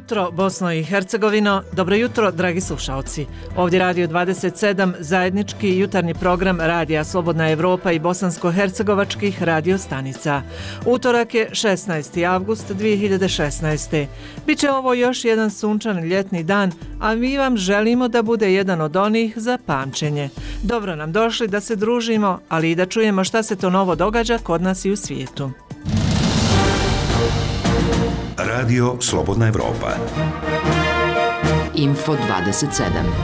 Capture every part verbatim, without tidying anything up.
jutro, Bosno i Hercegovino. Dobro jutro, dragi slušalci. Ovdje Radio dvadeset sedam, zajednički jutarnji program Radija Slobodna Evropa i bosansko-hercegovačkih radio stanica. Utorak je šesnaesti avgust dvije hiljade šesnaeste. Biće ovo još jedan sunčan ljetni dan, a mi vam želimo da bude jedan od onih za pamćenje. Dobro nam došli da se družimo, ali i da čujemo šta se to novo događa kod nas i u svijetu. Radio Slobodna Evropa. Info dvadeset sedam.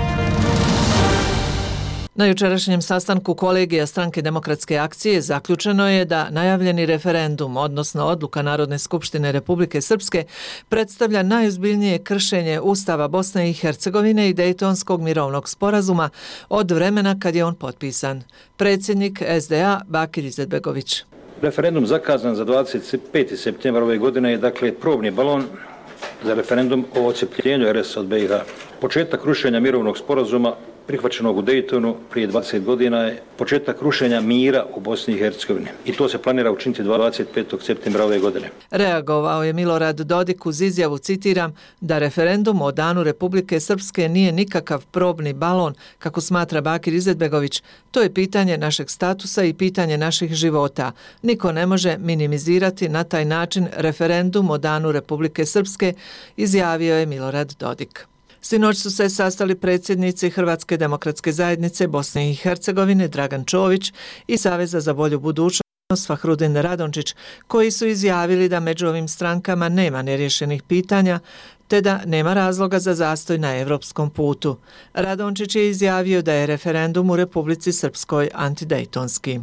Na jučerašnjem sastanku kolegija Stranke demokratske akcije zaključeno je da najavljeni referendum, odnosno odluka Narodne skupštine Republike Srpske, predstavlja najozbiljnije kršenje Ustava Bosne i Hercegovine i Dejtonskog mirovnog sporazuma od vremena kad je on potpisan. Predsjednik S D A Bakir Izetbegović. Referendum zakazan za dvadeset peti septembar ove godine je dakle probni balon za referendum o odcepljenju R S od B i H. Početak rušenja mirovnog sporazuma prihvaćenog u Dejtonu prije dvadeset godina je početak rušenja mira u Bosni i Hercegovini. I to se planira učiniti dvadeset petog septembra ove godine. Reagovao je Milorad Dodik uz izjavu, citiram, da referendum o danu Republike Srpske nije nikakav probni balon, kako smatra Bakir Izetbegović. To je pitanje našeg statusa i pitanje naših života. Niko ne može minimizirati na taj način referendum o danu Republike Srpske, izjavio je Milorad Dodik. Sinoć su se sastali predsjednici Hrvatske demokratske zajednice Bosne i Hercegovine Dragan Čović i Saveza za bolju budućnost Fahrudin Radončić, koji su izjavili da među ovim strankama nema neriješenih pitanja, te da nema razloga za zastoj na evropskom putu. Radončić je izjavio da je referendum u Republici Srpskoj antidejtonski.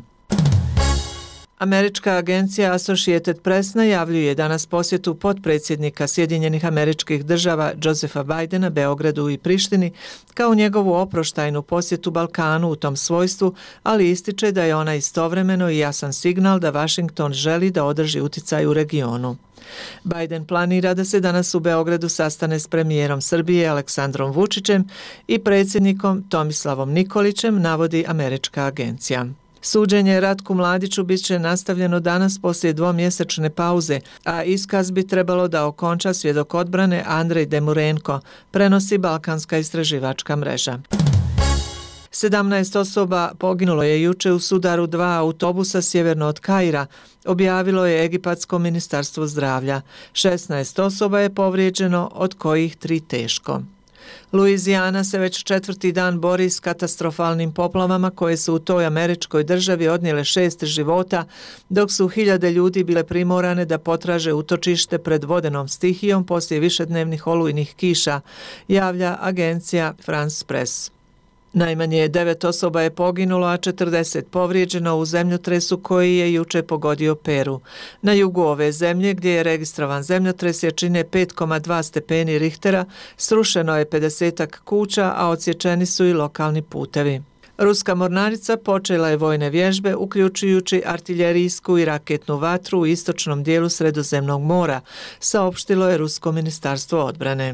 Američka agencija Associated Press najavljuje danas posjetu potpredsjednika Sjedinjenih Američkih Država Josepha Bidena Beogradu i Prištini kao njegovu oproštajnu posjetu Balkanu u tom svojstvu, ali ističe da je ona istovremeno i jasan signal da Washington želi da održi uticaj u regionu. Biden planira da se danas u Beogradu sastane s premijerom Srbije Aleksandrom Vučićem i predsjednikom Tomislavom Nikolićem, navodi američka agencija. Suđenje Ratku Mladiću bit će nastavljeno danas poslije dvomjesečne pauze, a iskaz bi trebalo da okonča svjedok odbrane Andrej Demurenko, prenosi Balkanska istraživačka mreža. sedamnaest osoba poginulo je juče u sudaru dva autobusa sjeverno od Kaira, objavilo je Egipatsko ministarstvo zdravlja. šesnaest osoba je povrijeđeno, od kojih tri teško. Luizijana se već četvrti dan bori s katastrofalnim poplavama koje su u toj američkoj državi odnijele šest života, dok su hiljade ljudi bile primorane da potraže utočište pred vodenom stihijom poslije višednevnih olujnih kiša, javlja agencija France Press. Najmanje devet osoba je poginulo, a četrdeset povrijeđeno u zemljotresu koji je juče pogodio Peru. Na jugu ove zemlje, gdje je registrovan zemljotres jačine pet zarez dva stepeni Richtera, srušeno je pedesetak kuća, a odsječeni su i lokalni putevi. Ruska mornarica počela je vojne vježbe, uključujući artiljerijsku i raketnu vatru u istočnom dijelu Sredozemnog mora, saopštilo je Rusko ministarstvo odbrane.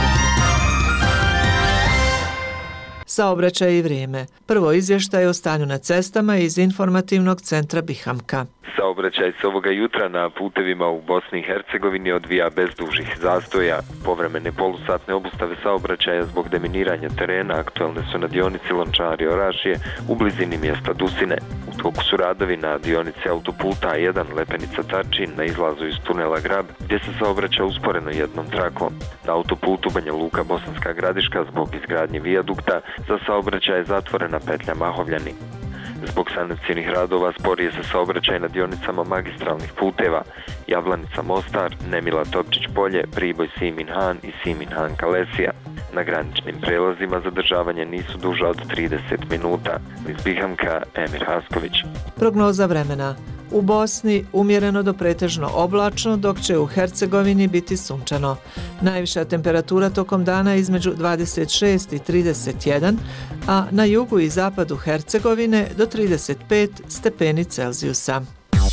Saobraćaj i vrijeme. Prvo izvještaj o stanju na cestama iz informativnog centra Bihamka. Saobraćaj se ovoga jutra na putevima u Bosni i Hercegovini odvija bez dužih zastoja. Povremene polusatne obustave saobraćaja zbog deminiranja terena aktualne su na dionici Lončari-Orašje u blizini mjesta Dusine. U toku su radovi na dionici autoputa A jedan Lepenica-Tarčin na izlazu iz tunela Grab, gdje se saobraća usporeno jednom trakom. Na autoputu Banja Luka-Bosanska Gradiška zbog izgradnje vijadukta za saobraćaj je zatvorena petlja Mahovljani. Zbog sanacijnih radova sporije se saobraćaj na dionicama magistralnih puteva Javlanica Mostar, Nemila Topčić Polje, Priboj Simin Han i Simin Han Kalesija. Na graničnim prelazima zadržavanja nisu duža od trideset minuta. Iz Bihamka, Emir Hasković. Prognoza vremena. U Bosni umjereno do pretežno oblačno, dok će u Hercegovini biti sunčano. Najviša temperatura tokom dana između dvadeset šest i trideset jedan, a na jugu i zapadu Hercegovine do trideset pet stepeni Celzijusa.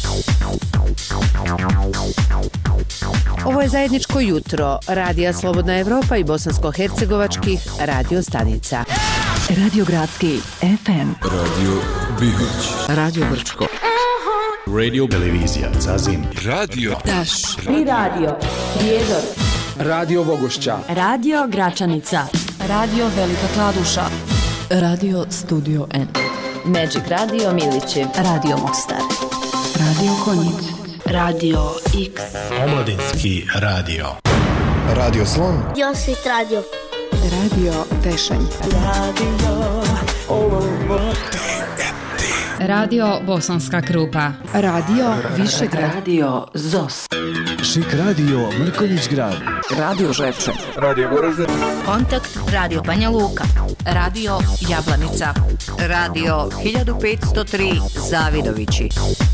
Ovo je zajedničko jutro Radija Slobodna Evropa i bosansko-hercegovačkih radio stanica. Radio Gradski F M. Radio Bihoć. Radio Brčko. Radio Televizija Zazin. Radio Daš. Tri radio. Prijedor. Radio Vogošća. Radio Gračanica. Radio Velika Kladuša. Radio Studio N. Magic Radio Milići. Radio Mostar. Radio Konjic. Radio X. Omladinski radio. Radio Slon. Josit Radio. Radio Tešanj. Radio Radio Bosanska Krupa. Radio Višegrad. Radio Zos. Šik radio Mrkonjić Grad. Radio Ževče. Radio Goražde. Kontakt Radio Banja Luka. Radio Jablanica. Radio hiljadu petsto tri Zavidovići.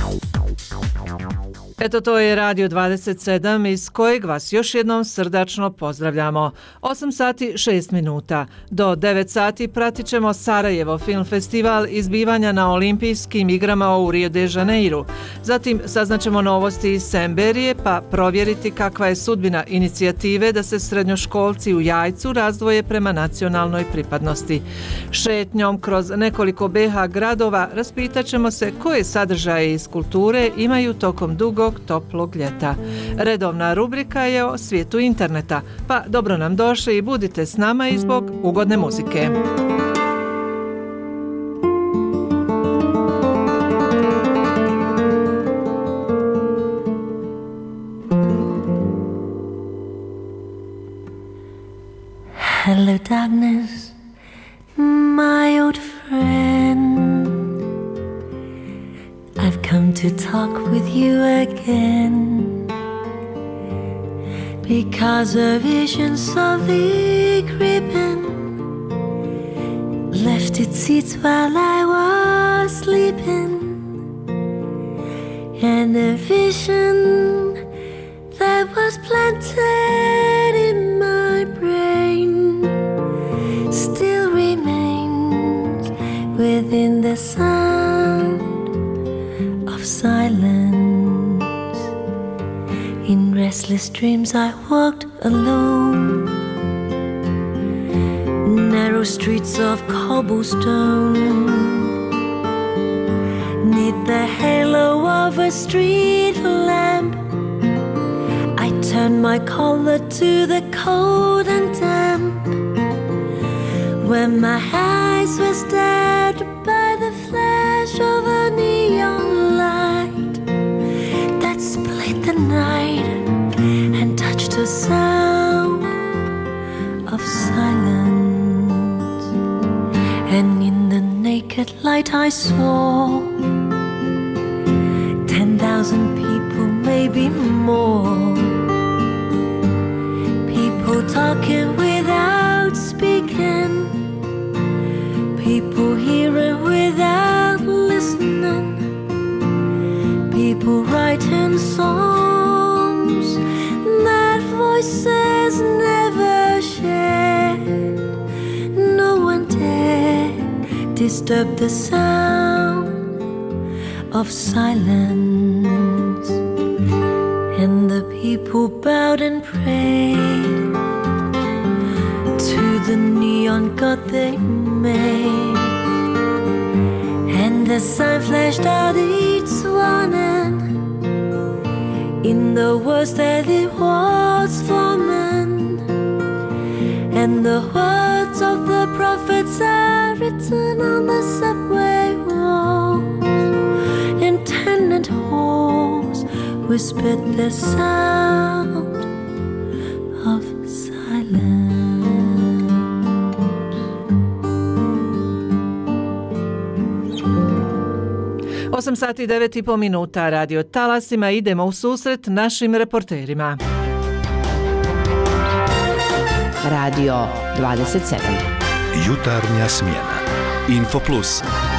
Eto, to je Radio dvadeset sedam iz kojeg vas još jednom srdačno pozdravljamo. osam sati šest minuta. Do devet sati pratit ćemo Sarajevo film festival izbivanja na olimpijskim igrama u Rio de Janeiru. Zatim saznaćemo novosti iz Semberije pa provjeriti kakva je sudbina inicijative da se srednjoškolci u Jajcu razdvoje prema nacionalnoj pripadnosti. Šetnjom kroz nekoliko B iH gradova raspitat ćemo se koje sadržaje iz kulture imaju tokom dugo toplog ljeta. Redovna rubrika je o svijetu interneta, pa dobro nam došli i budite s nama i zbog ugodne muzike. Hello darkness, my old friend. I've come to talk with you again, because a visions of the griffin left its seats while I was sleeping, and a vision that was planted in my brain still remains within the sound silence. In restless dreams I walked alone, narrow streets of cobblestone, neath the halo of a street lamp. I turned my collar to the cold and damp, when my eyes were stared by the flash of a neon light that split the night and touched the sound of silence. And in the naked light I saw ten thousand people, maybe more, people talking without speaking, people hearing without listening, people writing songs that voices never shared. No one dared disturb the sound of silence, and the people bowed and prayed to the neon god they made, and the sign flashed out each warning in the words that it was forming, and the words of the prophets are written on the subway walls, and tenant halls whispered the sound of silence. osam sati i devet i po minuta, radio talasima, idemo u susret našim reporterima. Radio dvadeset sedam. Jutarnja smjena. Info Plus.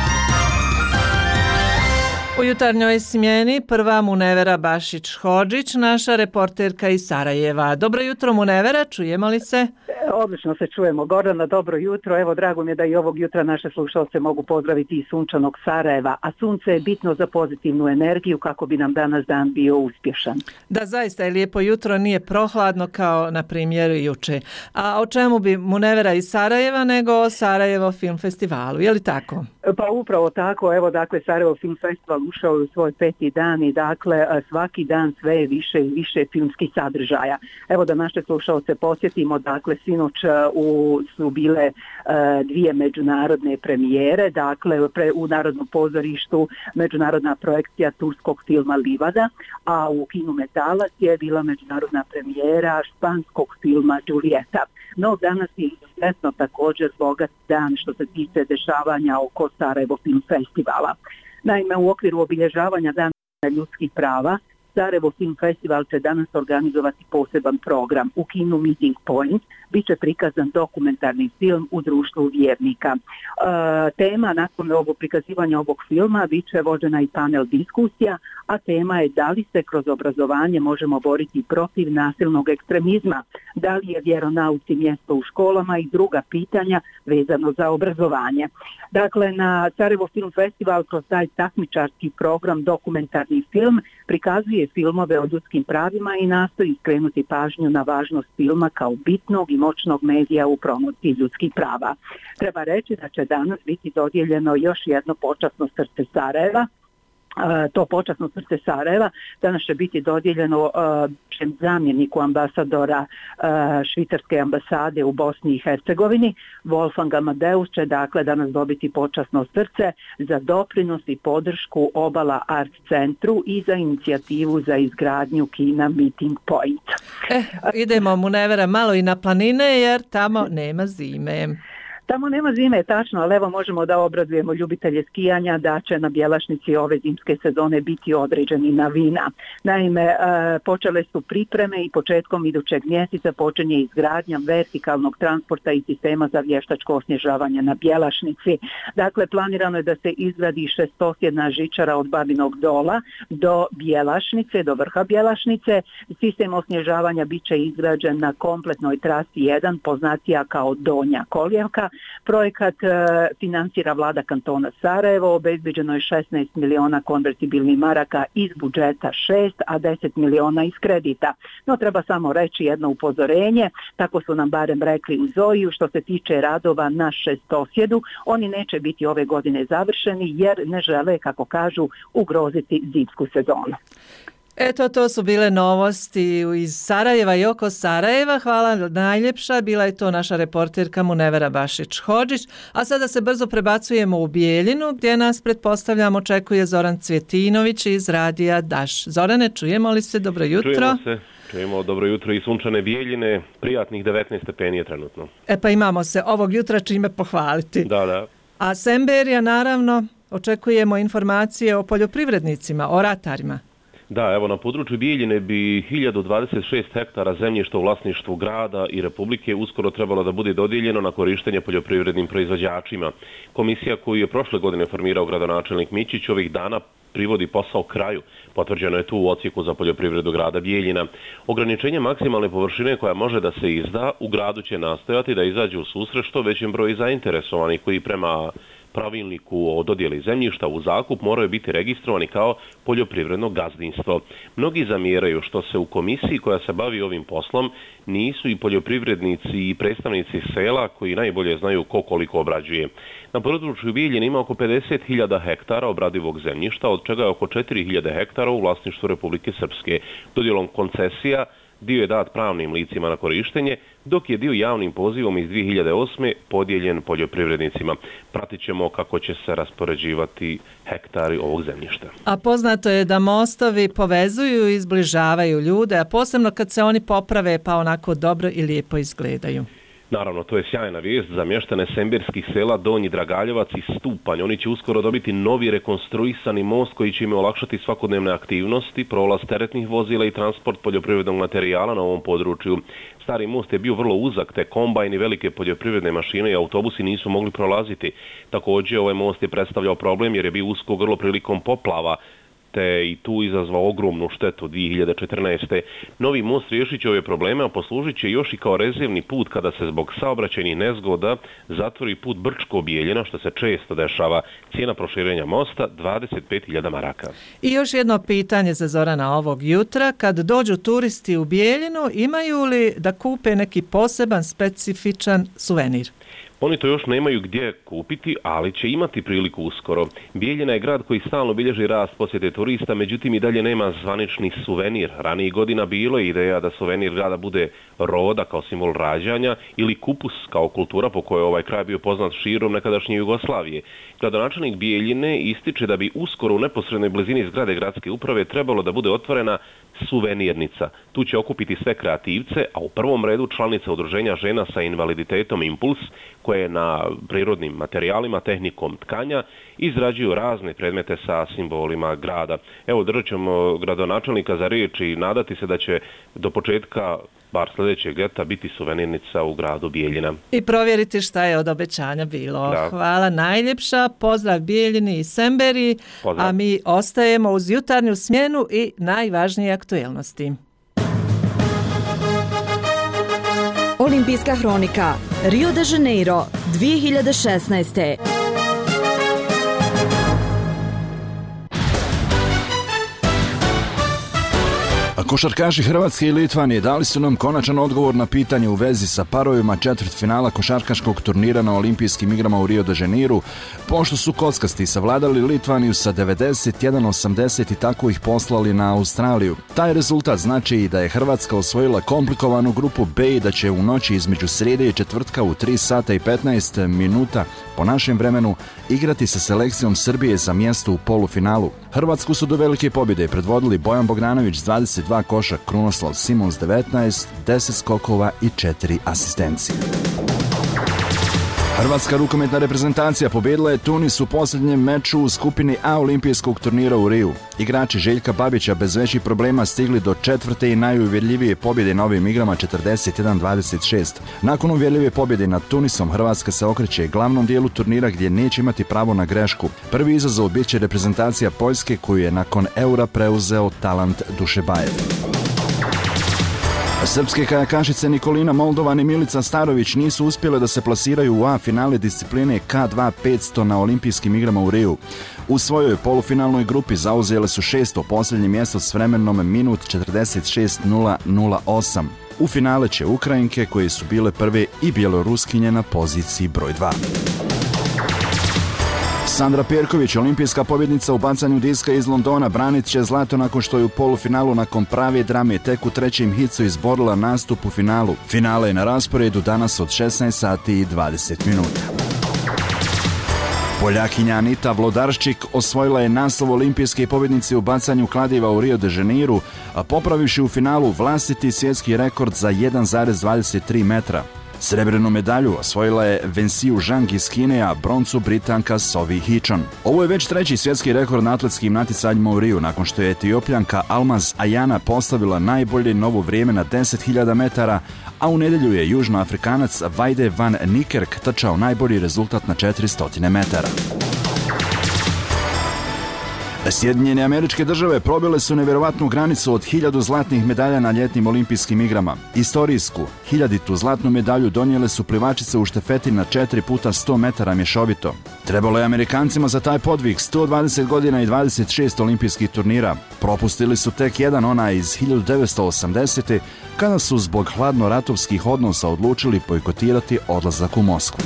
U jutarnjoj smjeni prva Munevera Bašić-Hodžić, naša reporterka iz Sarajeva. Dobro jutro Munevera, čujemo li se? Odlično se čujemo. Gordana, dobro jutro. Evo, drago mi je da i ovog jutra naše slušalce mogu pozdraviti iz sunčanog Sarajeva, a sunce je bitno za pozitivnu energiju kako bi nam danas dan bio uspješan. Da, zaista je lijepo jutro, nije prohladno kao na primjer juče. A o čemu bi Munevera iz Sarajeva nego o Sarajevo film festivalu, je li tako? Pa upravo tako, evo dakle Sarajevo film festival ušao u svoj peti dan i dakle svaki dan sve je više i više filmskih sadržaja. Evo da naše slušalce podsjetimo, dakle sinoć u, su bile uh, dvije međunarodne premijere, dakle pre, u Narodnom pozorištu međunarodna projekcija turskog filma Livada, a u kinu Metalac je bila međunarodna premijera španskog filma Julieta. No danas je izuzetno također bogat dan što se tiče dešavanja oko Sarajevo Film Festivala. Naime, u okviru obilježavanja Dana ljudskih prava, Sarajevo Film Festival će danas organizovati poseban program. U kinu Meeting Point bit će prikazan dokumentarni film U društvu vjernika. E, tema nakon ovog prikazivanja ovog filma bit će vođena i panel diskusija, a tema je da li se kroz obrazovanje možemo boriti protiv nasilnog ekstremizma, da li je vjeronauci mjesto u školama i druga pitanja vezano za obrazovanje. Dakle, na Sarajevo Film Festival kroz taj takmičarski program dokumentarni film prikazuje filmove o ljudskim pravima i nastoji skrenuti pažnju na važnost filma kao bitnog i moćnog medija u promociji ljudskih prava. Treba reći da će danas biti dodijeljeno još jedno počasno srce Sarajeva. To počasno srce Sarajeva danas će biti dodijeljeno uh, zamjeniku ambasadora uh, švicarske ambasade u Bosni i Hercegovini. Wolfgang Amadeus će dakle danas dobiti počasno srce za doprinos i podršku Obala Art Centru i za inicijativu za izgradnju kina Meeting Point. Eh, idemo Munevera malo i na planine jer tamo nema zime. Tamo nema zime, tačno, ali evo možemo da obradujemo ljubitelje skijanja da će na Bjelašnici ove zimske sezone biti određeni novina. Naime, e, počele su pripreme i početkom idućeg mjeseca počinje izgradnja vertikalnog transporta i sistema za vještačko osnježavanje na Bjelašnici. Dakle, planirano je da se izgradi šestosjedna žičara od Babinog Dola do Bjelašnice, do vrha Bjelašnice. Sistem osnježavanja bit će izgrađen na kompletnoj trasi jedan, poznatija kao Donja Koljevka. Projekat e, financira vlada kantona Sarajevo, obezbeđeno je šesnaest miliona konvertibilnih maraka iz budžeta šest, a deset miliona iz kredita. No treba samo reći jedno upozorenje, tako su nam barem rekli u Zoiju, što se tiče radova na šestosjedu, oni neće biti ove godine završeni jer ne žele, kako kažu, ugroziti zimsku sezonu. Eto, to su bile novosti iz Sarajeva i oko Sarajeva. Hvala najljepša. Bila je to naša reporterka Munevera Bašić-Hodžić. A sada se brzo prebacujemo u Bijeljinu, gdje nas, pretpostavljam, očekuje Zoran Cvjetinović iz radija Daš. Zorane, čujemo li se? Dobro jutro. Čujemo se. Čujemo dobro jutro i sunčane Bijeljine. Prijatnih devetnaest stepeni je trenutno. E pa imamo se ovog jutra čime pohvaliti. Da, da. A Semberija, naravno, očekujemo informacije o poljoprivrednicima, o ratarima. Da, evo na području Bijeljine bi hiljadu dvadeset šest hektara zemljišta u vlasništvu grada i Republike uskoro trebalo da bude dodijeljeno na korištenje poljoprivrednim proizvođačima. Komisija koju je prošle godine formirao gradonačelnik Mićić ovih dana privodi posao kraju. Potvrđeno je tu u odsjeku za poljoprivredu grada Bijeljina. Ograničenje maksimalne površine koja može da se izda u gradu će nastojati da izađe u susret što većem broju zainteresovanih koji prema pravilniku o dodjeli zemljišta u zakup moraju biti registrovani kao poljoprivredno gazdinstvo. Mnogi zamjeraju što se u komisiji koja se bavi ovim poslom nisu i poljoprivrednici i predstavnici sela koji najbolje znaju ko koliko obrađuje. Na području Bijeljine ima oko pedeset hiljada hektara obradivog zemljišta, od čega je oko četiri hiljade hektara u vlasništvu Republike Srpske. Dodjelom koncesija dio je dat pravnim licima na korištenje, dok je dio javnim pozivom iz dvije hiljade osme podijeljen poljoprivrednicima. Pratit ćemo kako će se raspoređivati hektari ovog zemljišta. A poznato je da mostovi povezuju i zbližavaju ljude, a posebno kad se oni poprave pa onako dobro i lijepo izgledaju. Naravno, to je sjajna vijest za mještane semberskih sela Donji Dragaljevac i Stupanj. Oni će uskoro dobiti novi rekonstruisani most koji će im olakšati svakodnevne aktivnosti, prolaz teretnih vozila i transport poljoprivrednog materijala na ovom području. Stari most je bio vrlo uzak, te kombajn i velike poljoprivredne mašine i autobusi nisu mogli prolaziti. Također, ovaj most je predstavljao problem jer je bio usko grlo prilikom poplava, te i tu izazvao ogromnu štetu dvije hiljade četrnaeste. Novi most riješit će ove probleme, a poslužit će još i kao rezervni put kada se zbog saobraćajnih nezgoda zatvori put Brčko-Bijeljina, što se često dešava. Cijena proširenja mosta dvadeset pet hiljada maraka. I još jedno pitanje za Zorana ovog jutra. Kad dođu turisti u Bijeljinu, imaju li da kupe neki poseban, specifičan suvenir? Oni to još nemaju gdje kupiti, ali će imati priliku uskoro. Bijeljina je grad koji stalno bilježi rast posjete turista, međutim i dalje nema zvanični suvenir. Ranijih godina bilo je ideja da suvenir grada bude roda kao simbol rađanja ili kupus kao kultura po kojoj ovaj kraj bio poznat širom nekadašnje Jugoslavije. Gradonačelnik Bijeljine ističe da bi uskoro u neposrednoj blizini zgrade gradske uprave trebalo da bude otvorena suvenirnica. Tu će okupiti sve kreativce, a u prvom redu članice udruženja žena sa invaliditetom Impuls, koje na prirodnim materijalima, tehnikom tkanja, izrađuju razne predmete sa simbolima grada. Evo, držat ćemo gradonačelnika za riječ i nadati se da će do početka bar sljedećeg ljeta biti suvenirnica u gradu Bijeljina. I provjeriti šta je od obećanja bilo. Da. Hvala najljepša, pozdrav Bijeljini i Semberiji, pozdrav. A mi ostajemo uz jutarnju smjenu i najvažnije aktuelnosti. Olimpijska hronika Rio de Janeiro dvije hiljade šesnaeste. Košarkaši Hrvatske i Litvanije dali su nam konačan odgovor na pitanje u vezi sa parovima četvrtfinala košarkaškog turnira na Olimpijskim igrama u Rio de Janeiru, pošto su kockasti savladali Litvaniju sa devedeset jedan osamdeset i tako ih poslali na Australiju. Taj rezultat znači i da je Hrvatska osvojila komplikovanu grupu B i da će u noći između srijede i četvrtka u tri sata i petnaest minuta po našem vremenu igrati sa selekcijom Srbije za mjesto u polufinalu. Hrvatsku su do velike pobjede predvodili Bojan Bogdanović s dvadeset dva koša, Krunoslav Simon s devetnaest, deset skokova i četiri asistencije. Hrvatska rukometna reprezentacija pobjedila je Tunis u posljednjem meču u skupini A olimpijskog turnira u Riju. Igrači Željka Babića bez većih problema stigli do četvrte i najuvjerljivije pobjede na ovim igrama četrdeset jedan dvadeset šest. Nakon uvjerljive pobjede nad Tunisom, Hrvatska se okreće glavnom dijelu turnira gdje neće imati pravo na grešku. Prvi izazov bit će reprezentacija Poljske koju je nakon Eura preuzeo Talant Dušebajev. Srpske kajakašice Nikolina Moldovan i Milica Starović nisu uspjele da se plasiraju u A finale discipline K dva petsto na olimpijskim igrama u Riju. U svojoj polufinalnoj grupi zauzele su šesto posljednje mjesto s vremenom minut četrdeset šest nula nula osam. U finale će Ukrajinke koje su bile prve i Bjeloruskinje na poziciji broj dva. Sandra Perković, olimpijska pobjednica u bacanju diska iz Londona, branit će zlato nakon što je u polufinalu nakon prave drame tek u trećem hicu izborila nastup u finalu. Finale je na rasporedu danas od šesnaest sati i dvadeset minuta. Poljakinja Anita Vlodarščik osvojila je naslov olimpijske pobjednice u bacanju kladiva u Rio de Janeiru, a popravivši u finalu vlastiti svjetski rekord za jedan zarez dvadeset tri metra. Srebrenu medalju osvojila je Venciu Zhang iz Kine, a broncu Britanka Sovi Hichon. Ovo je već treći svjetski rekord na atletskim natjecanjima u Riju, nakon što je Etiopljanka Almaz Ayana postavila najbolje novo vrijeme na deset hiljada metara, a u nedjelju je Južnoafrikanac Vajde van Niekerk trčao najbolji rezultat na četiristo metara. Sjedinjene Američke Države probile su nevjerovatnu granicu od hiljadu zlatnih medalja na ljetnim olimpijskim igrama. Istorijsku, hiljaditu zlatnu medalju donijele su plivačice u štafeti na četiri puta sto metara mješovito. Trebalo je Amerikancima za taj podvig sto dvadeset godina i dvadeset šest olimpijskih turnira. Propustili su tek jedan, onaj iz hiljadu devetsto osamdesete. kada su zbog hladno-ratovskih odnosa odlučili bojkotirati odlazak u Moskvu.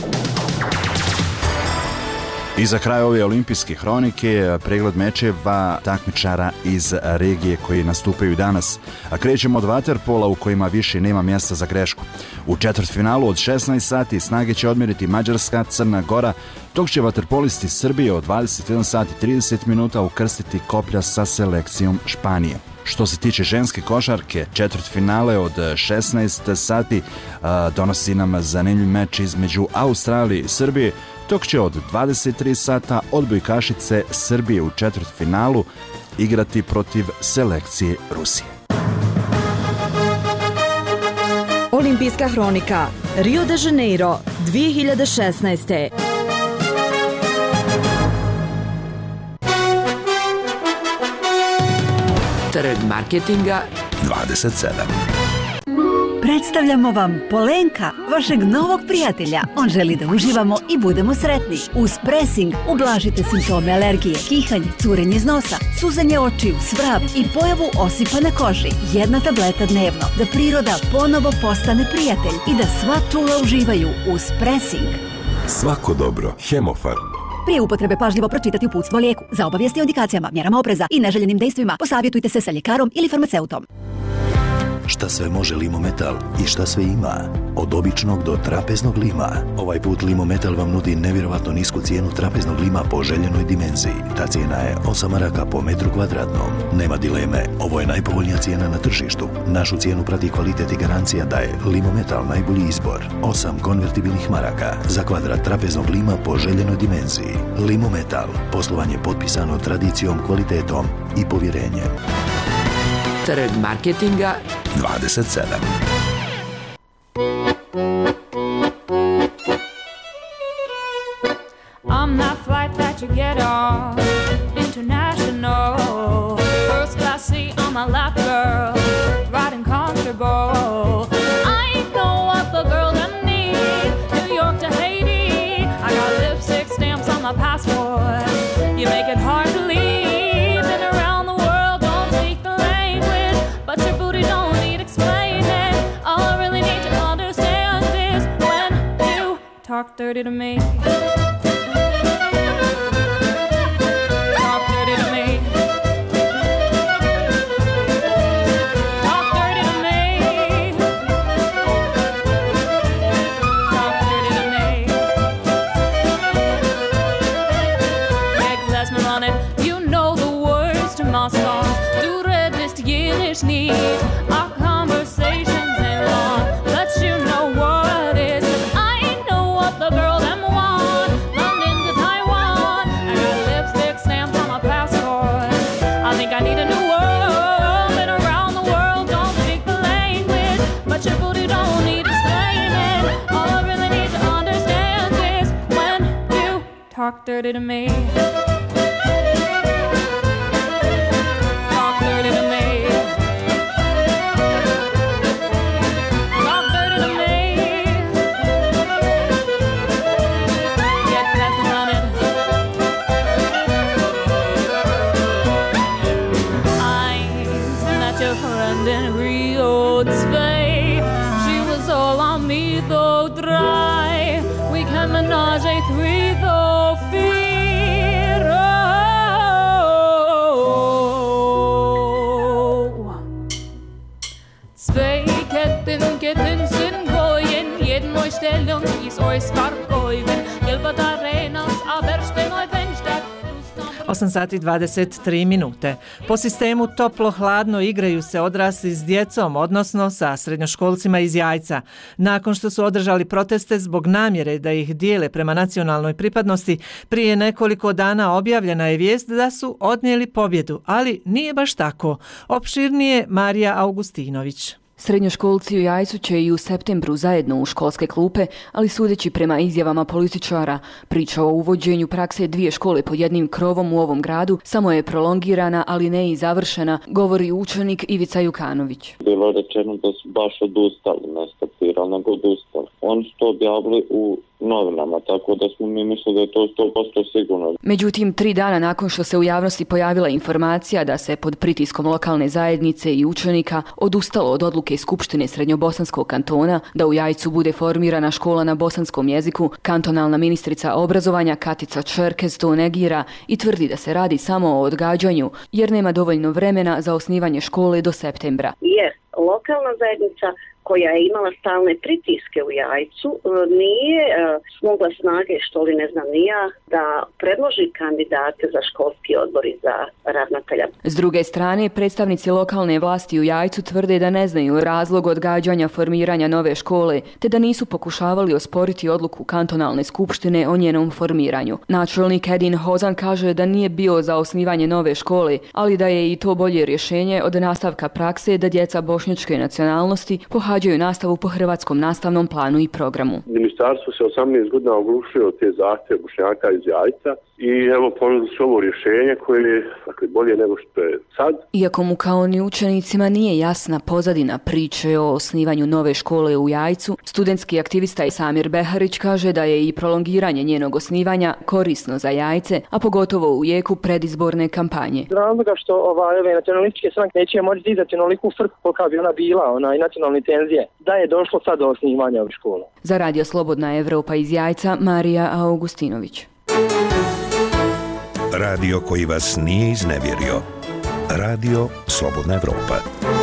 I za kraj ove olimpijske hronike pregled mečeva takmičara iz regije koji nastupaju danas. A krećemo od vaterpola u kojima više nema mjesta za grešku. U četvrtfinalu od šesnaest sati snage će odmjeriti Mađarska, Crna Gora, dok će vaterpolisti Srbije od dvadeset jedan sat i trideset minuta ukrstiti koplja sa selekcijom Španije. Što se tiče ženske košarke, četvrtfinale od šesnaest sati a, donosi nam zanimljiv meč između Australije i Srbije, dok će od dvadeset tri sata odbojkašice Srbije u četvrtfinalu igrati protiv selekcije Rusije. Olimpijska hronika Rio de Janeiro dvije hiljade šesnaeste. Trg marketinga dvadeset sedam. Predstavljamo vam Polenka, vašeg novog prijatelja. On želi da uživamo i budemo sretni. Uz Pressing ublažite simptome alergije, kihanje, curenje iz nosa, suzanje očiju, svrab i pojavu osipa na koži. Jedna tableta dnevno, da priroda ponovo postane prijatelj i da sva čula uživaju uz Pressing. Svako dobro. Hemofarm. Prije upotrebe pažljivo pročitati uputstvo o lijeku. Za obavijesti o indikacijama, mjerama opreza i neželjenim dejstvima posavjetujte se sa ljekarom ili farmaceutom. Šta sve može Limometal i šta sve ima? Od običnog do trapeznog lima. Ovaj put Limometal vam nudi nevjerovatno nisku cijenu trapeznog lima po željenoj dimenziji. Ta cijena je osam maraka po metru kvadratnom. Nema dileme, ovo je najpovoljnija cijena na tržištu. Našu cijenu prati kvalitet i garancija da je Limometal najbolji izbor. osam konvertibilnih maraka za kvadrat trapeznog lima po željenoj dimenziji. Limometal. Poslovanje potpisano tradicijom, kvalitetom i povjerenjem. Trg marketinga dvadeset sedam. I'm that flight that you get on, international. First class seat on my lap, girl, riding comfortable. I know what the girl them need, New York to Haiti. I got lipstick stamps on my passport. You make it hard to leave. Been around the world, don't speak the language, but your booty don't need explaining. All I really need to understand is when you talk dirty to me. Our conversations ain't long, but you know what is. I know what the girl them want. London to Taiwan, I got lipstick stamps on my passport. I think I need a new world. Been around the world, don't speak the language, but your booty don't need explaining. All I really need to understand is when you talk dirty to me. Talk dirty to me. In Rio zwei, she was all on me though dry. We can menage a three though fear. Zwei Ketten, Ketten sind gojen, jeden neu Stellung ist euch Skarkoven. Jelba Arenas, aber stehen euch Fenster. osam sati dvadeset tri minute. Po sistemu toplo-hladno igraju se odrasli s djecom, odnosno sa srednjoškolcima iz Jajca. Nakon što su održali proteste zbog namjere da ih dijele prema nacionalnoj pripadnosti, prije nekoliko dana objavljena je vijest da su odnijeli pobjedu, ali nije baš tako. Opširnije Marija Augustinović. Srednjoškolci u Jajcu će i u septembru zajedno u školske klupe, ali sudeći prema izjavama političara, priča o uvođenju prakse dvije škole pod jednim krovom u ovom gradu samo je prolongirana, ali ne i završena, govori učenik Ivica Jukanović. Bilo je rečeno da su baš odustali, ne startirali, nego odustali. Oni su to objavili u novinama, tako da smo mi mislili da je to sto posto sigurno. Međutim, tri dana nakon što se u javnosti pojavila informacija da se pod pritiskom lokalne zajednice i učenika odustalo od odluke Skupštine Srednjobosanskog kantona da u Jajcu bude formirana škola na bosanskom jeziku, kantonalna ministrica obrazovanja Katica Čerkez to negira i tvrdi da se radi samo o odgađanju, jer nema dovoljno vremena za osnivanje škole do septembra. Jer lokalna zajednica koja je imala stalne pritiske u Jajcu, nije smogla snage, što li ne znam ni ja, da predloži kandidate za školski odbor i za ravnatelja. S druge strane, predstavnici lokalne vlasti u Jajcu tvrde da ne znaju razlog odgađanja formiranja nove škole, te da nisu pokušavali osporiti odluku kantonalne skupštine o njenom formiranju. Načelnik Edin Hozan kaže da nije bio za osnivanje nove škole, ali da je i to bolje rješenje od nastavka prakse da djeca bošnjačke nacionalnosti pohađaju pohađaju nastavu po hrvatskom nastavnom planu i programu. Ministarstvo se osamnaest godina oglušilo te zahtjeve Bošnjaka iz Jajca i evo ponudili su ovo rješenje koje je dakle, bolje nego što je sad. Iako mu kao ni učenicima nije jasna pozadina priče o osnivanju nove škole u Jajcu, studentski aktivista Samir Beharić kaže da je i prolongiranje njenog osnivanja korisno za Jajce, a pogotovo u jeku predizborne kampanje. Razloga što ovaj, ove nacionalističke stranke neće moći dizati onoliku frku kolika bi ona bila, ona i nacionalne tenzije, da je došlo sad do osnivanja ove škole. Za Radio Slobodna Evropa iz Jajca, Marija Augustinović. Radio koji vas nije iznevjerio. Radio Slobodna Evropa.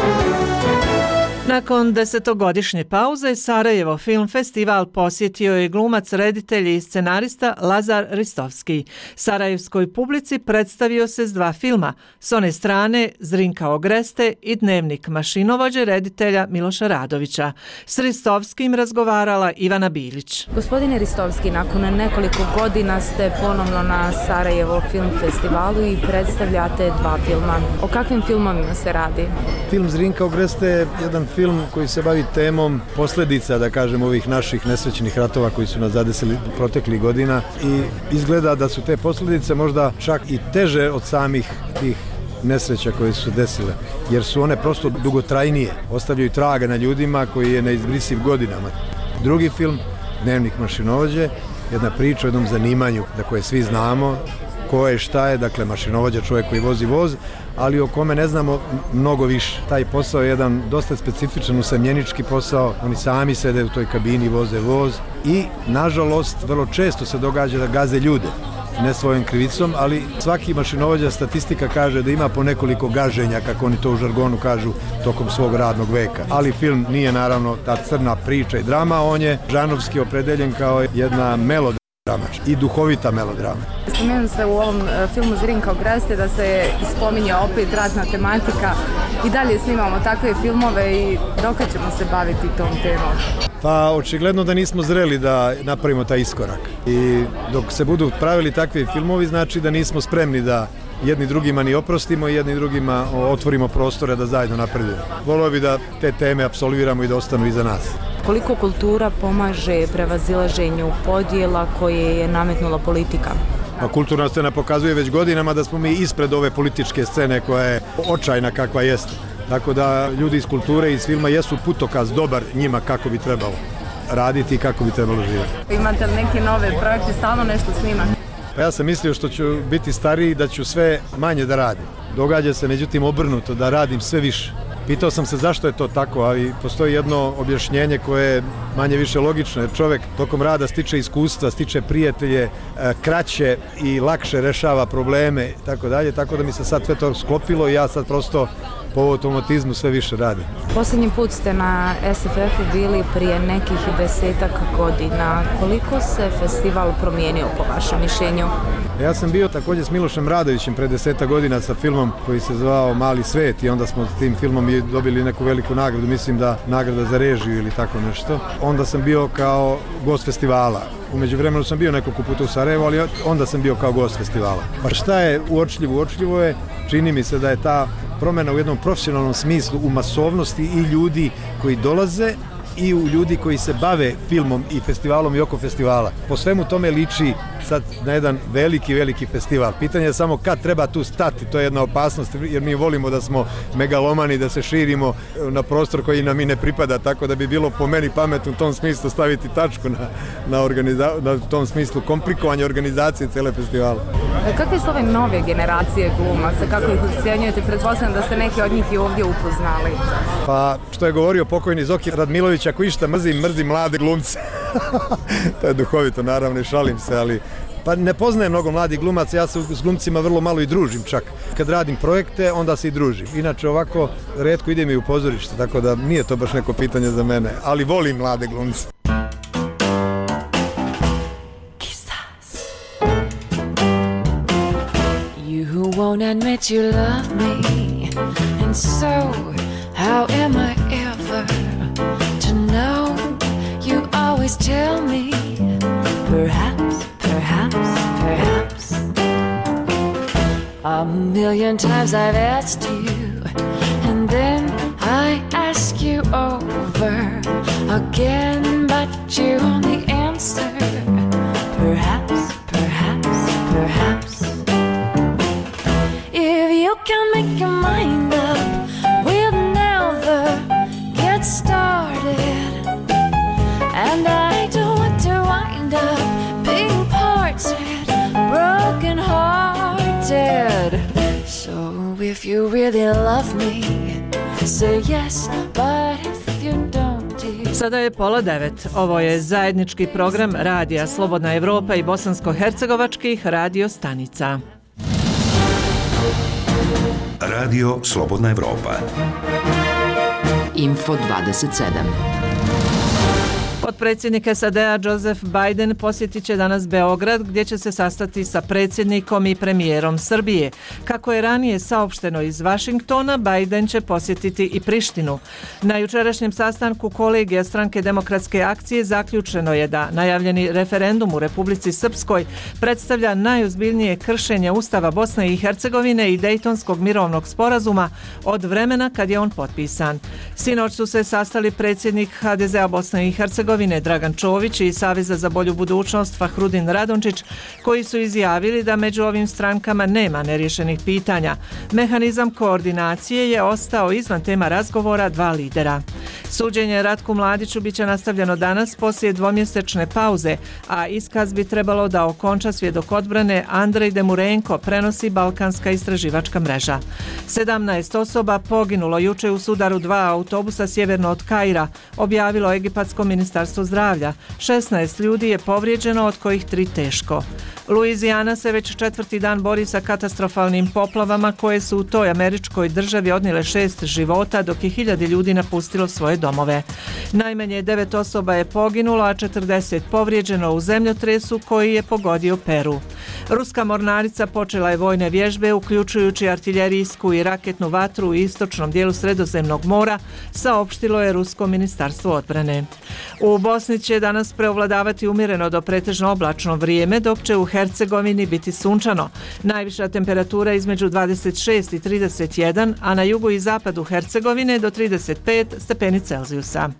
Nakon desetogodišnje pauze, Sarajevo Film Festival posjetio je glumac, reditelj i scenarista Lazar Ristovski. Sarajevskoj publici predstavio se s dva filma, s one strane Zrinka Ogreste i Dnevnik mašinovođe reditelja Miloša Radovića. S Ristovskim razgovarala Ivana Bilić. Gospodine Ristovski, nakon nekoliko godina ste ponovno na Sarajevo Film Festivalu i predstavljate dva filma. O kakvim filmovima se radi? Film Zrinka Ogreste je jedan film koji se bavi temom posljedica, da kažem, ovih naših nesrećnih ratova koji su nas zadesili proteklih godina i izgleda da su te posljedice možda čak i teže od samih tih nesreća koje su desile, jer su one prosto dugotrajnije, ostavljaju traga na ljudima koji je neizbrisiv godinama. Drugi film, Dnevnik mašinovođe, jedna priča o jednom zanimanju da koje svi znamo, ko je, šta je, dakle mašinovođa, čovjek koji vozi voz, ali o kome ne znamo mnogo više. Taj posao je jedan dosta specifičan, usamljenički posao, oni sami sede u toj kabini, voze voz i, nažalost, vrlo često se događa da gaze ljude, ne svojom krivicom, ali svaki mašinovođa, statistika kaže da ima po nekoliko gaženja, kako oni to u žargonu kažu, tokom svog radnog veka. Ali film nije naravno ta crna priča i drama, on je žanrovski opredeljen kao jedna melodrama i duhovita melodrama. Spomenuli ste u ovom filmu Zrinka Ogreste da se spominje opet ratna tematika i dalje snimamo takve filmove i dokad ćemo se baviti tom temom? Pa očigledno da nismo zreli da napravimo taj iskorak i dok se budu pravili takvi filmovi znači da nismo spremni da jedni drugima ni oprostimo i jedni drugima otvorimo prostore da zajedno napredujemo. Volio bi da te teme apsolviramo i da ostanu iza nas. Koliko kultura pomaže prevazilaženju podjela koje je nametnula politika? A kulturna scena pokazuje već godinama da smo mi ispred ove političke scene koja je očajna kakva jeste. Tako da ljudi iz kulture i iz filma jesu putokaz dobar njima kako bi trebalo raditi i kako bi trebalo živjeti. Imate li neke nove projekte, stalno nešto snimate? Pa ja sam mislio što ću biti stariji da ću sve manje da radim. Događa se međutim obrnuto, da radim sve više. Pitao sam se zašto je to tako, ali postoji jedno objašnjenje koje je manje više logično, jer čovjek tokom rada stiče iskustva, stiče prijatelje, kraće i lakše rešava probleme, tako dalje, tako da mi se sad sve to sklopilo i ja sad prosto po automatizmu sve više radim. Posljednji put ste na S F F-u bili prije nekih desetak godina. Koliko se festival promijenio po vašem mišljenju? Ja sam bio također s Milošem Radovićem pre desetak godina sa filmom koji se zvao Mali svet i onda smo s tim filmom i dobili neku veliku nagradu, mislim da nagrada za režiju ili tako nešto. Onda sam bio kao gost festivala. U međuvremenu sam bio nekoliko puta u Sarajevu, ali onda sam bio kao gost festivala. Pa šta je uočljivo? Uočljivo je, čini mi se da je ta promjena u jednom profesionalnom smislu u masovnosti i ljudi koji dolaze i u ljudi koji se bave filmom i festivalom i oko festivala. Po svemu tome liči sad na jedan veliki, veliki festival. Pitanje je samo kad treba tu stati, to je jedna opasnost, jer mi volimo da smo megalomani, da se širimo na prostor koji nam i ne pripada, tako da bi bilo po meni pametno u tom smislu staviti tačku na, na, organiza, na tom smislu komplikovanje organizacije cele festivala. Kakve su ove nove generacije glumaca, kako ih ocjenjujete? Pretpostavljam da ste neki od njih i ovdje upoznali. Pa, što je govorio pokojni Zoki Radmilović, ako išta mrzim, mrzim mlade glumce. To je duhovito, naravno, i šalim se, ali pa ne poznajem mnogo mladih glumaca, ja se s glumcima vrlo malo i družim čak. Kad radim projekte, onda se i družim. Inače, ovako, retko idem i u pozorište, tako da nije to baš neko pitanje za mene, ali volim mlade glumce. You won't admit you love me, and so how am I ever to know? You always tell me, perhaps, perhaps, perhaps. A million times I've asked you, and then I ask you over again, but you only answer perhaps, perhaps, perhaps. If you can make your mind up, we'll never get started. And I don't want to wind up being parted, broken hearted. So if you really love me, say yes, but if you don't. Sada je pola devet. Ovo je zajednički program Radija Slobodna Evropa i bosansko-hercegovačkih radio stanica. Radio Slobodna Evropa. Info dvadeset sedam. Potpredsjednik S A D-a Joseph Biden posjetit će danas Beograd gdje će se sastati sa predsjednikom i premijerom Srbije. Kako je ranije saopšteno iz Vašingtona, Biden će posjetiti i Prištinu. Na jučerašnjem sastanku kolegija Stranke demokratske akcije zaključeno je da najavljeni referendum u Republici Srpskoj predstavlja najozbiljnije kršenje Ustava Bosne i Hercegovine i Dejtonskog mirovnog sporazuma od vremena kad je on potpisan. Sinoć su se sastali predsjednik H D Z-a Bosne i Hercegovine Dragan Čović i Saveza za bolju budućnost Fahrudin Radončić, koji su izjavili da među ovim strankama nema neriješenih pitanja. Mehanizam koordinacije je ostao izvan tema razgovora dva lidera. Suđenje Ratku Mladiću biće nastavljeno danas poslije dvomjesečne pauze, a iskaz bi trebalo da okonča svjedok odbrane Andrej Demurenko, prenosi Balkanska istraživačka mreža. sedamnaest osoba poginulo juče u sudaru dva autobusa sjeverno od Kaira, objavilo egipatsko ministarstvo zdravlja. šesnaest ljudi je povrijeđeno, od kojih tri teško. Luizijana se već četvrti dan bori sa katastrofalnim poplavama koje su u toj američkoj državi odnijele šest života, dok je hiljade ljudi napustilo svoje domove. Najmanje devet osoba je poginulo, a četrdeset povrijeđeno u zemljotresu koji je pogodio Peru. Ruska mornarica počela je vojne vježbe, uključujući artiljerijsku i raketnu vatru u istočnom dijelu Sredozemnog mora, saopštilo je Rusko ministarstvo odbrane. U Bosni će danas preovladavati umjereno do pretežno oblačno vrijeme, dok će u Hercegovini biti sunčano. Najviša temperatura između dvadeset šest i trideset jedan, a na jugu i zapadu Hercegovine do trideset pet stepeni Celzijusa.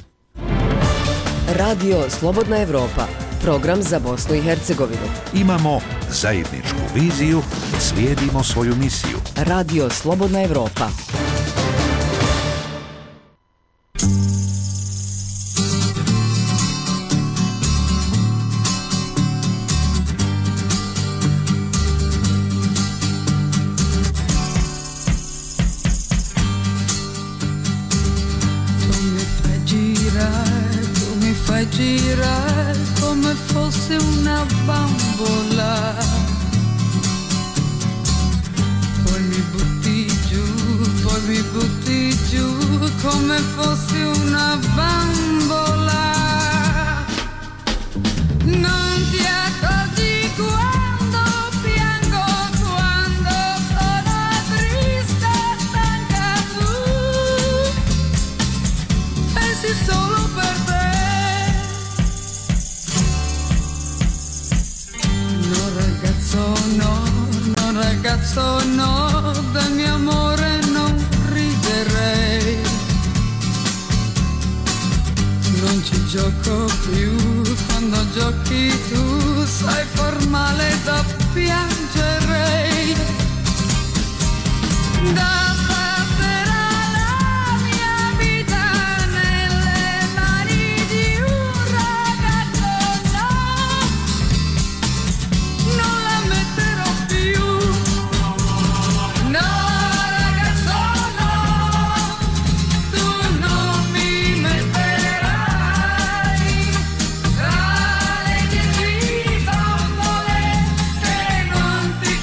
Radio Slobodna Evropa, program za Bosnu i Hercegovinu. Imamo zajedničku viziju, slijedimo svoju misiju. Radio Slobodna Evropa. Girare come fosse una bambola, poi mi butti giù, poi mi butti giù come fosse una bambola. Non ti accorgi quando piango, quando sono triste e stanca, tu pensi solo per te. No, no ragazzo no, del mio amore non riderei, non ci gioco più, quando giochi tu sai far male da piangerei. Da stasera la mia vita nelle mani di un ragazzo, no, non la metterò più. No ragazzo no, tu non mi metterai tra le dieci bambole che non ti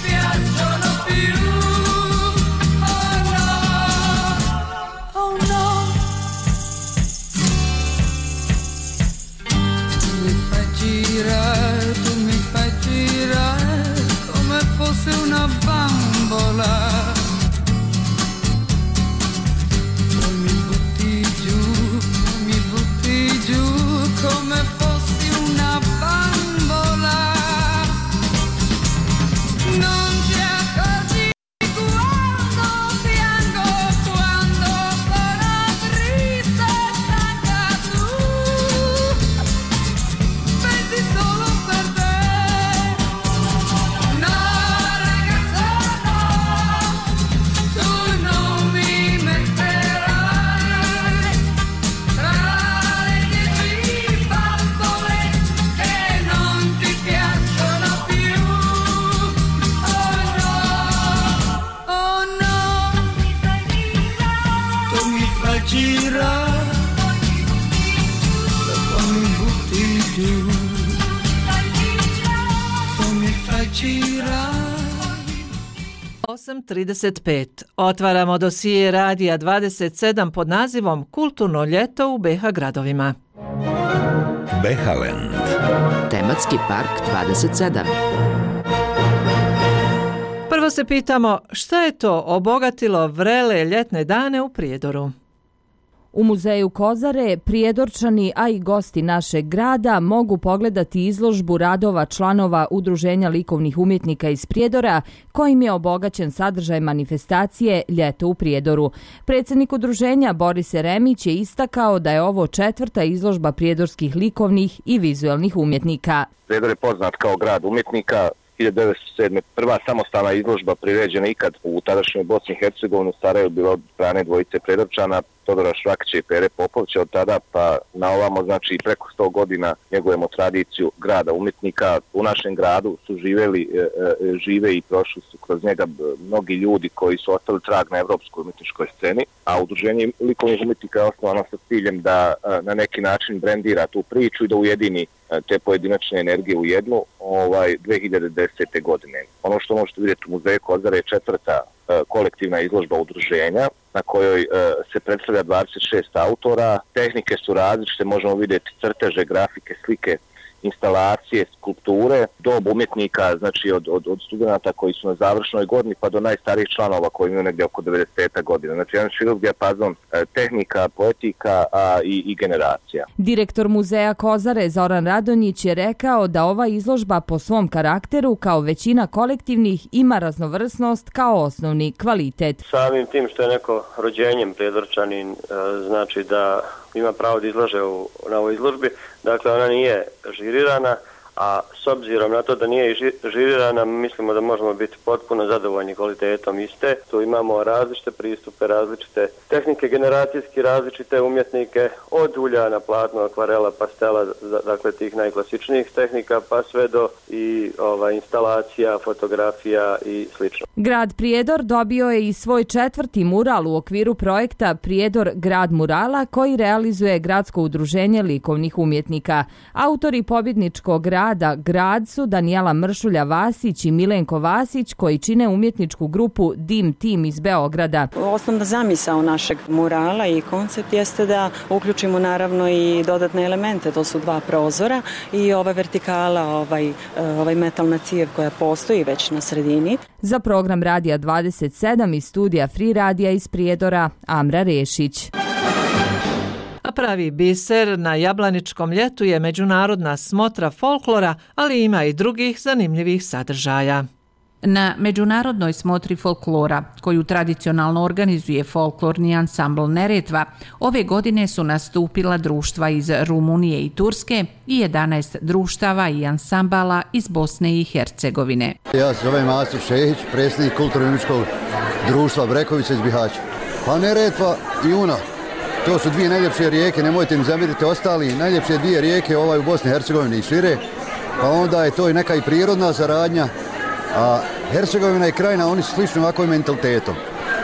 dječji raj. osam trideset pet. Otvaramo dosije Radija dvadeset sedam pod nazivom Kulturno ljeto u be ha gradovima. Behaland. Tematski park dvadeset sedam. Prvo se pitamo šta je to obogatilo vrele ljetne dane u Prijedoru. U muzeju Kozare prijedorčani, a i gosti našeg grada mogu pogledati izložbu radova članova Udruženja likovnih umjetnika iz Prijedora, kojim je obogaćen sadržaj manifestacije Ljeto u Prijedoru. Predsjednik udruženja Boris Remić je istakao da je ovo četvrta izložba prijedorskih likovnih i vizualnih umjetnika. Prijedor je poznat kao grad umjetnika. hiljadu devetsto sedme. prva samostalna izložba priređena ikad u tadašnjoj Bosni i Hercegovini, u Sarajevu, bila od strane dvojice Prijedorčana, Todora Švakića i Pere Popovića. Od tada pa na ovamo, znači preko sto godina njegujemo tradiciju grada umjetnika. U našem gradu su živeli, e, e, žive i prošli su kroz njega mnogi ljudi koji su ostali trag na evropskoj umjetničkoj sceni, a udruženje likovnih umjetnika je osnovano sa ciljem da e, na neki način brendira tu priču i da ujedini e, te pojedinačne energije u jednu ovaj, dve hiljade desete. godine. Ono što možete vidjeti u muzeju Kozare je četvrta e, kolektivna izložba udruženja na kojoj e, se predstavlja dvadeset šest autora. Tehnike su različite, možemo vidjeti crteže, grafike, slike, instalacije, skulpture, dob umjetnika, znači od, od, od studenta koji su na završnoj godini pa do najstarijih članova koji imaju negdje oko devedeset godina. Znači jedan širok dijapazon e, tehnika, poetika a, i, i generacija. Direktor muzeja Kozare Zoran Radonjić je rekao da ova izložba po svom karakteru kao većina kolektivnih ima raznovrsnost kao osnovni kvalitet. Samim tim što je neko rođenjem Prijedorčanin, e, znači da ima pravo da izlaže u, na ovoj izložbi. Dakle, ona nije žirirana, a s obzirom na to da nije žirirana, mislimo da možemo biti potpuno zadovoljni kvalitetom iste. Tu imamo različite pristupe, različite tehnike, generacijski različite umjetnike, od ulja na platno, akvarela, pastela, dakle tih najklasičnijih tehnika, pa sve do i ova, instalacija, fotografija i slično. Grad Prijedor dobio je i svoj četvrti mural u okviru projekta Prijedor grad murala koji realizuje Gradsko udruženje likovnih umjetnika. Autori pobjedničkog rada Grad su Danijela Mršulja Vasić i Milenko Vasić koji čine umjetničku grupu Dim Team iz Beograda. Osnovna zamisao našeg murala i koncept jeste da uključimo naravno i dodatne elemente, to su dva prozora i ova vertikala, ovaj, ovaj metalna cijev koja postoji već na sredini. Za program Radija dvadeset sedam iz studija Free Radija iz Prijedora, Amra Rešić. A pravi biser na Jablaničkom ljetu je međunarodna smotra folklora, ali ima i drugih zanimljivih sadržaja. Na međunarodnoj smotri folklora, koju tradicionalno organizuje folklorni ansambl Neretva, ove godine su nastupila društva iz Rumunije i Turske i jedanaest društava i ansambala iz Bosne i Hercegovine. Ja se zovem Asif Šehić, predsjednik kulturno-umjetničkog društva Brekovica iz Bihaća. Pa Neretva i Una. To su dvije najljepše rijeke, nemojte mi zamjeriti ostali, najljepše dvije rijeke ovaj u Bosni i Hercegovini i šire, pa onda je to i neka i prirodna saradnja, a Hercegovina i krajina, oni su slični ovakvim mentalitetom.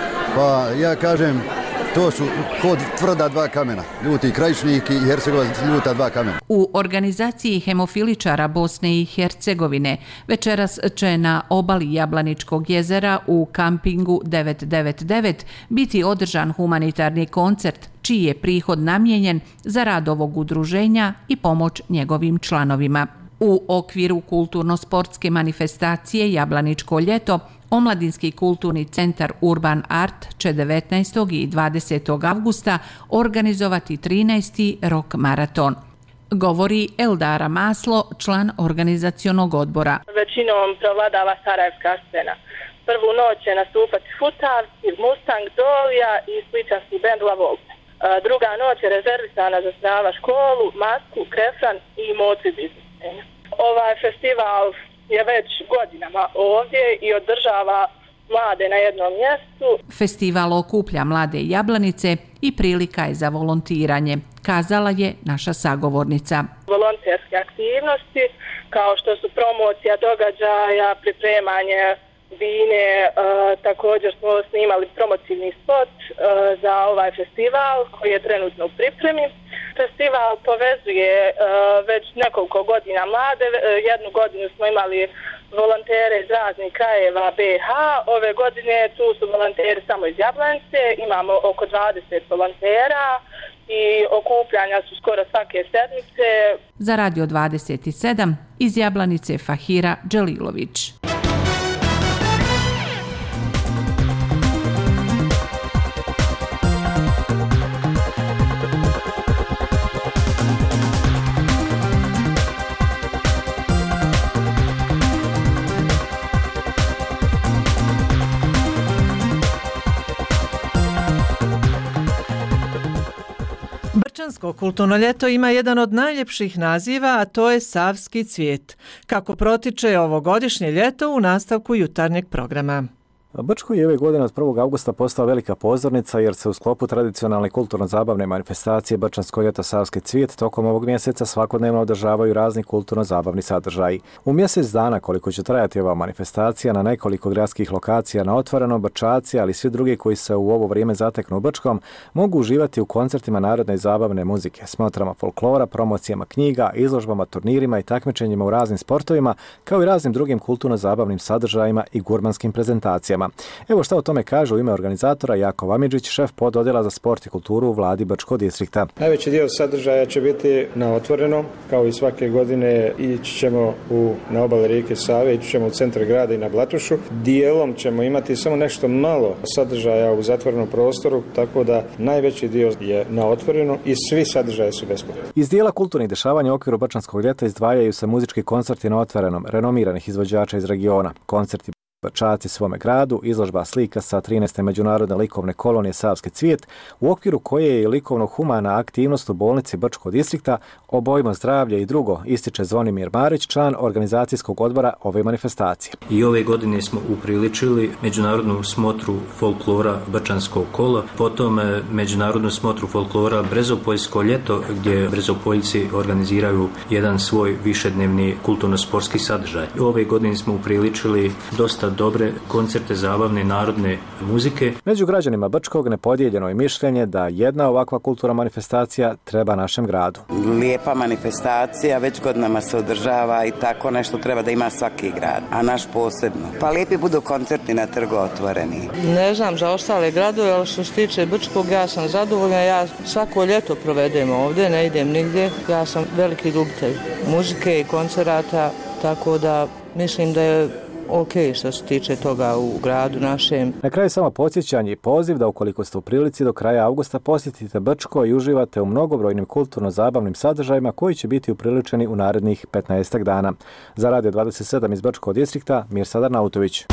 Pa ja kažem, to su kod tvrda dva kamena, Ljuti Krajišnik i Hercegovac ljuta dva kamena. U organizaciji hemofiličara Bosne i Hercegovine večeras će na obali Jablaničkog jezera u kampingu devet devet devet biti održan humanitarni koncert čiji je prihod namijenjen za rad ovog udruženja i pomoć njegovim članovima. U okviru kulturno-sportske manifestacije Jablaničko ljeto Omladinski kulturni centar Urban Art će devetnaestog i dvadesetog avgusta organizovati trinaesti rock maraton. Govori Eldara Maslo, član organizacionog odbora. Većinom prevladava sarajevska scena. Prvu noć će nastupati Futar iz Mustang Dolija i spličanski bend La Volta. Druga noć je rezervisana za Strava školu, Masku, Krefran i Moci biznis. Ovaj festival je već godinama ovdje i održava mlade na jednom mjestu. Festival okuplja mlade Jablanice i prilika je za volontiranje, kazala je naša sagovornica. Volonterske aktivnosti kao što su promocija događaja, pripremanje vine, e, također smo snimali promotivni spot e, za ovaj festival koji je trenutno u pripremi. Festival povezuje e, već nekoliko godina mlade, e, jednu godinu smo imali volontere iz raznih krajeva B iH. Ove godine tu su volonteri samo iz Jablanice, imamo oko dvadeset volontera i okupljanja su skoro svake sedmice. Za Radio dvadeset sedam iz Jablanice Fahira Đelilović. Brčansko kulturno ljeto ima jedan od najljepših naziva, a to je Savski cvijet. Kako protiče ovogodišnje ljeto u nastavku jutarnjeg programa. Brčko je ove godine od prvog augusta postao velika pozornica jer se u sklopu tradicionalne kulturno-zabavne manifestacije Brčansko ljeto Savski cvijet tokom ovog mjeseca svakodnevno održavaju razni kulturno-zabavni sadržaji. U mjesec dana koliko će trajati ova manifestacija na nekoliko gradskih lokacija na otvorenom, Brčaci, ali i svi drugi koji se u ovo vrijeme zateknu u Brčkom, mogu uživati u koncertima narodne i zabavne muzike, smotrama folklora, promocijama knjiga, izložbama, turnirima i takmičenjima u raznim sportovima, kao i raznim drugim kulturno-zabavnim sadržajima i gurmanskim prezentacijama. Evo šta o tome kaže u ime organizatora Jakov Amidžić, šef pododjela za sport i kulturu u vladi Brčkog distrikta. Najveći dio sadržaja će biti na otvorenom, kao i svake godine ići ćemo u, na obale rijeke Save, ići ćemo u centar grada i na Blatušu. Dijelom ćemo imati samo nešto malo sadržaja u zatvorenom prostoru, tako da najveći dio je na otvorenom i svi sadržaje su besplatni. Iz dijela kulturnih dešavanja u okviru Brčanskog ljeta izdvajaju se muzički koncerti na otvorenom, renomiranih izvođača iz regiona, koncerti Brčaci svome gradu, izložba slika sa trinaeste međunarodne likovne kolonije Savski cvijet, u okviru koje je i likovno-humana aktivnost u bolnici Brčkog distrikta Obojmo zdravlje i drugo, ističe Zvonimir Marić, član organizacijskog odbora ove manifestacije. I ove godine smo upriličili međunarodnu smotru folklora Brčanskog kola, potom međunarodnu smotru folklora Brezopoljsko ljeto, gdje Brezopoljci organiziraju jedan svoj višednevni kulturno-sportski sadržaj. Ove godine smo upriličili dosta dobre koncerte zabavne narodne muzike. Među građanima Brčkog nepodijeljeno je mišljenje da jedna ovakva kulturna manifestacija treba našem gradu. Lijepa manifestacija, već godinama se održava i tako nešto treba da ima svaki grad, a naš posebno. Pa lijepi budu koncerti na trgu otvoreni. Ne znam za ostale gradove, ali što se tiče Brčkog, ja sam zadovoljna. Ja svako ljeto provedem ovdje, ne idem nigdje. Ja sam veliki ljubitelj muzike i koncerata, tako da mislim da je ok što se tiče toga u gradu našem. Na kraju samo podsjećanje i poziv da ukoliko ste u prilici do kraja augusta posjetite Brčko i uživate u mnogobrojnim kulturno-zabavnim sadržajima koji će biti upriličeni u narednih petnaestak dana. Za Radio dvadeset sedam iz Brčkog distrikta, Mirsadar Nautović.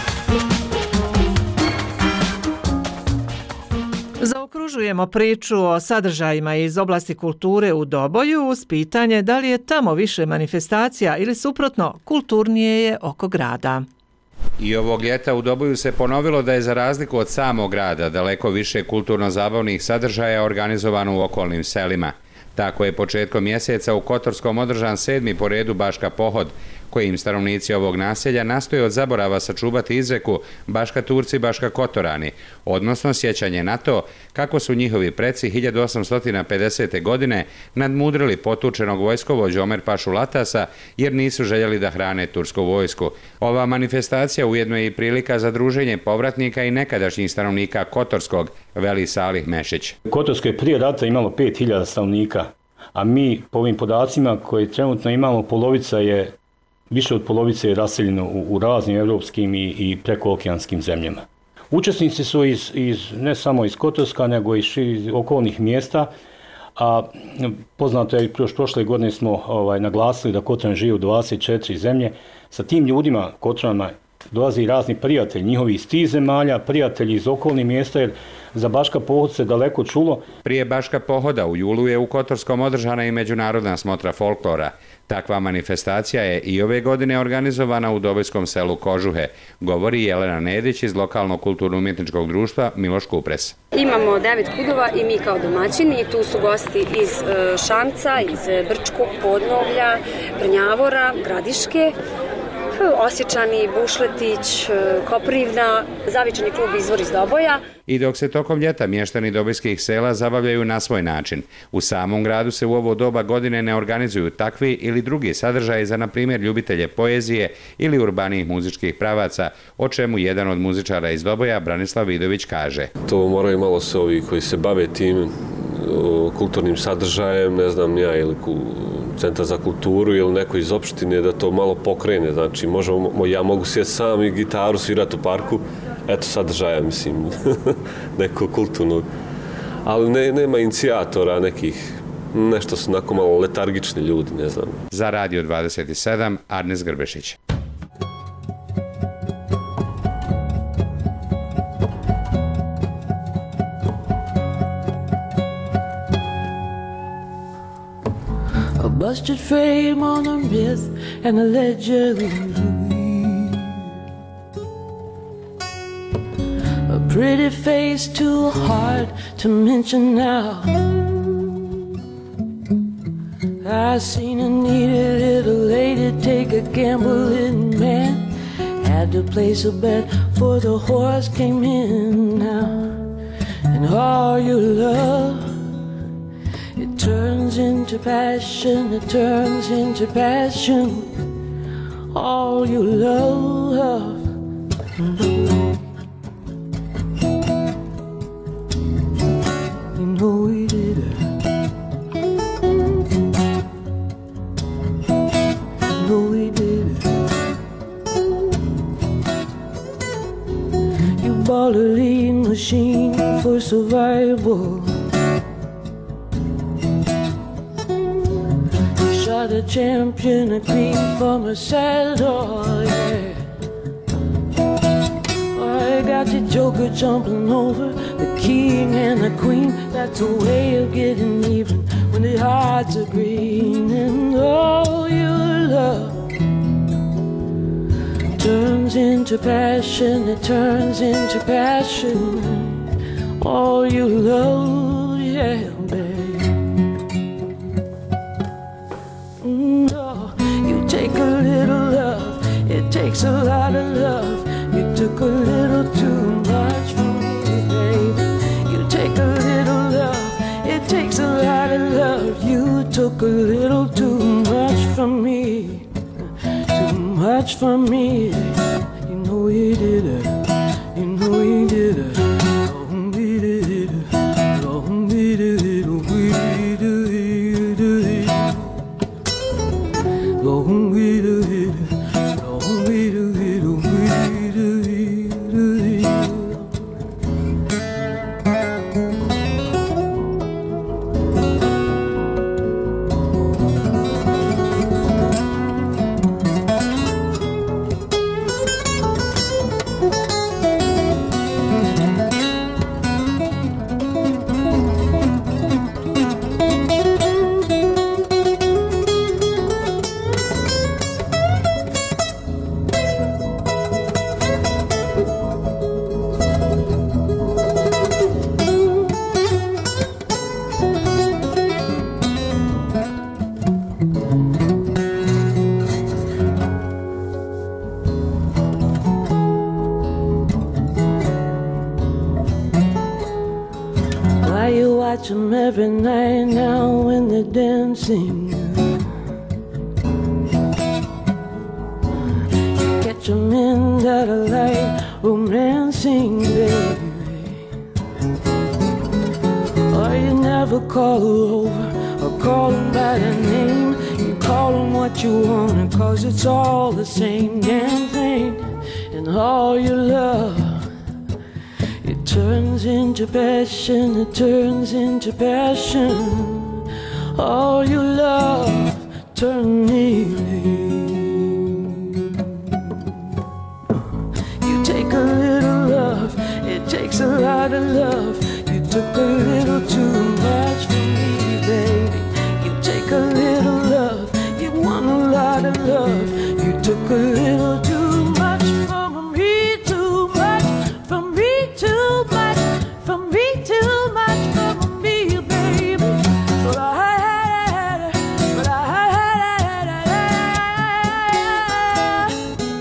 Zaokružujemo priču o sadržajima iz oblasti kulture u Doboju uz pitanje da li je tamo više manifestacija ili suprotno kulturnije je oko grada. I ovog ljeta u Doboju se ponovilo da je za razliku od samog grada daleko više kulturno-zabavnih sadržaja organizovano u okolnim selima. Tako je početkom mjeseca u Kotorskom održan sedmi po redu Baška pohod, kojim stanovnici ovog naselja nastoje od zaborava sačuvati izreku Baška Turci, Baška Kotorani, odnosno sjećanje na to kako su njihovi preci hiljadu osamsto pedesete. godine nadmudrili potučenog vojskovođu Omer Pašu Latasa jer nisu željeli da hrane tursku vojsku. Ova manifestacija ujedno je i prilika za druženje povratnika i nekadašnjih stanovnika Kotorskog, veli Salih Mešić. Kotorsko je prije rata imalo pet hiljada stanovnika, a mi po ovim podacima koje trenutno imamo, polovica je više od polovice je raseljeno u, u raznim evropskim i, i prekookeanskim zemljama. Učesnici su iz, iz, ne samo iz Kotorska, nego i iz okolnih mjesta, a poznato je, još prošle godine smo ovaj, naglasili da Kotran živi u dvadeset četiri zemlje. Sa tim ljudima, Kotranima, dolazi razni prijatelji, njihovi iz tih zemalja, prijatelji iz okolnih mjesta, jer za Baška pohod se daleko čulo. Prije Baška pohoda u julu je u Kotorskom održana i međunarodna smotra folklora. Takva manifestacija je i ove godine organizovana u dobojskom selu Kožuhe, govori Jelena Nedić iz lokalnog kulturno-umjetničkog društva Miloš Kupres. Imamo devet kudova i mi kao domaćini, tu su gosti iz Šamca, iz Brčkog, Podnovlja, Brnjavora, Gradiške. Osječani, Bušletić, Koprivna, Zavičani klub Izvor iz Doboja. I dok se tokom ljeta mještani dobojskih sela zabavljaju na svoj način, u samom gradu se u ovo doba godine ne organizuju takvi ili drugi sadržaji za, na primjer, ljubitelje poezije ili urbanijih muzičkih pravaca, o čemu jedan od muzičara iz Doboja, Branislav Vidović, kaže. To moraju malo se ovi koji se bave tim kulturnim sadržajem, ne znam ja, ili Centar za kulturu ili neko iz opštine da to malo pokrene. Znači, možemo, ja mogu sjeti sam i gitaru svirati u parku, eto sadržaja, mislim, neko kulturno. Ali ne, nema inicijatora nekih, nešto su onako malo letargični ljudi, ne znam. Za Radio dvadeset sedam, Arnes Grbešić. A busted frame on a myth and a legend. A pretty face too hard to mention now. I seen a needy little lady take a gambling man. Had to place a bet for the horse came in now. And all your love, it turns into passion, it turns into passion. All you love, you know we did it. You know we did it. You bought a lean machine for survival. The champion, a queen from a saddle, yeah. I got the joker jumping over the king and the queen. That's a way of getting even when the odds are green. And all your love turns into passion, it turns into passion. All your love, yeah, babe. Take a little love, it takes a lot of love. You took a little too much from me, baby. You take a little love, it takes a lot of love. You took a little too much from me, too much from me. You know you did it, you know you did it. Oh, we did it, oh, we did it, we did it, did it. Oh, we do it, oh, we do it, oh, we do it, do it. Watch them every night now when they're dancing. You catch them in that light romancing, baby. Or you never call her over or call them by their name. You call them what you want, cause it's all the same damn thing. And all your love, it turns into passion, it turns into passion. All your love turn healing. You take a little love, it takes a lot of love. You took a little too much from me, baby. You take a little love, you want a lot of love. You took a little too much from me, too much from me, too much from me, too much from me, baby. But I had it, but I had it,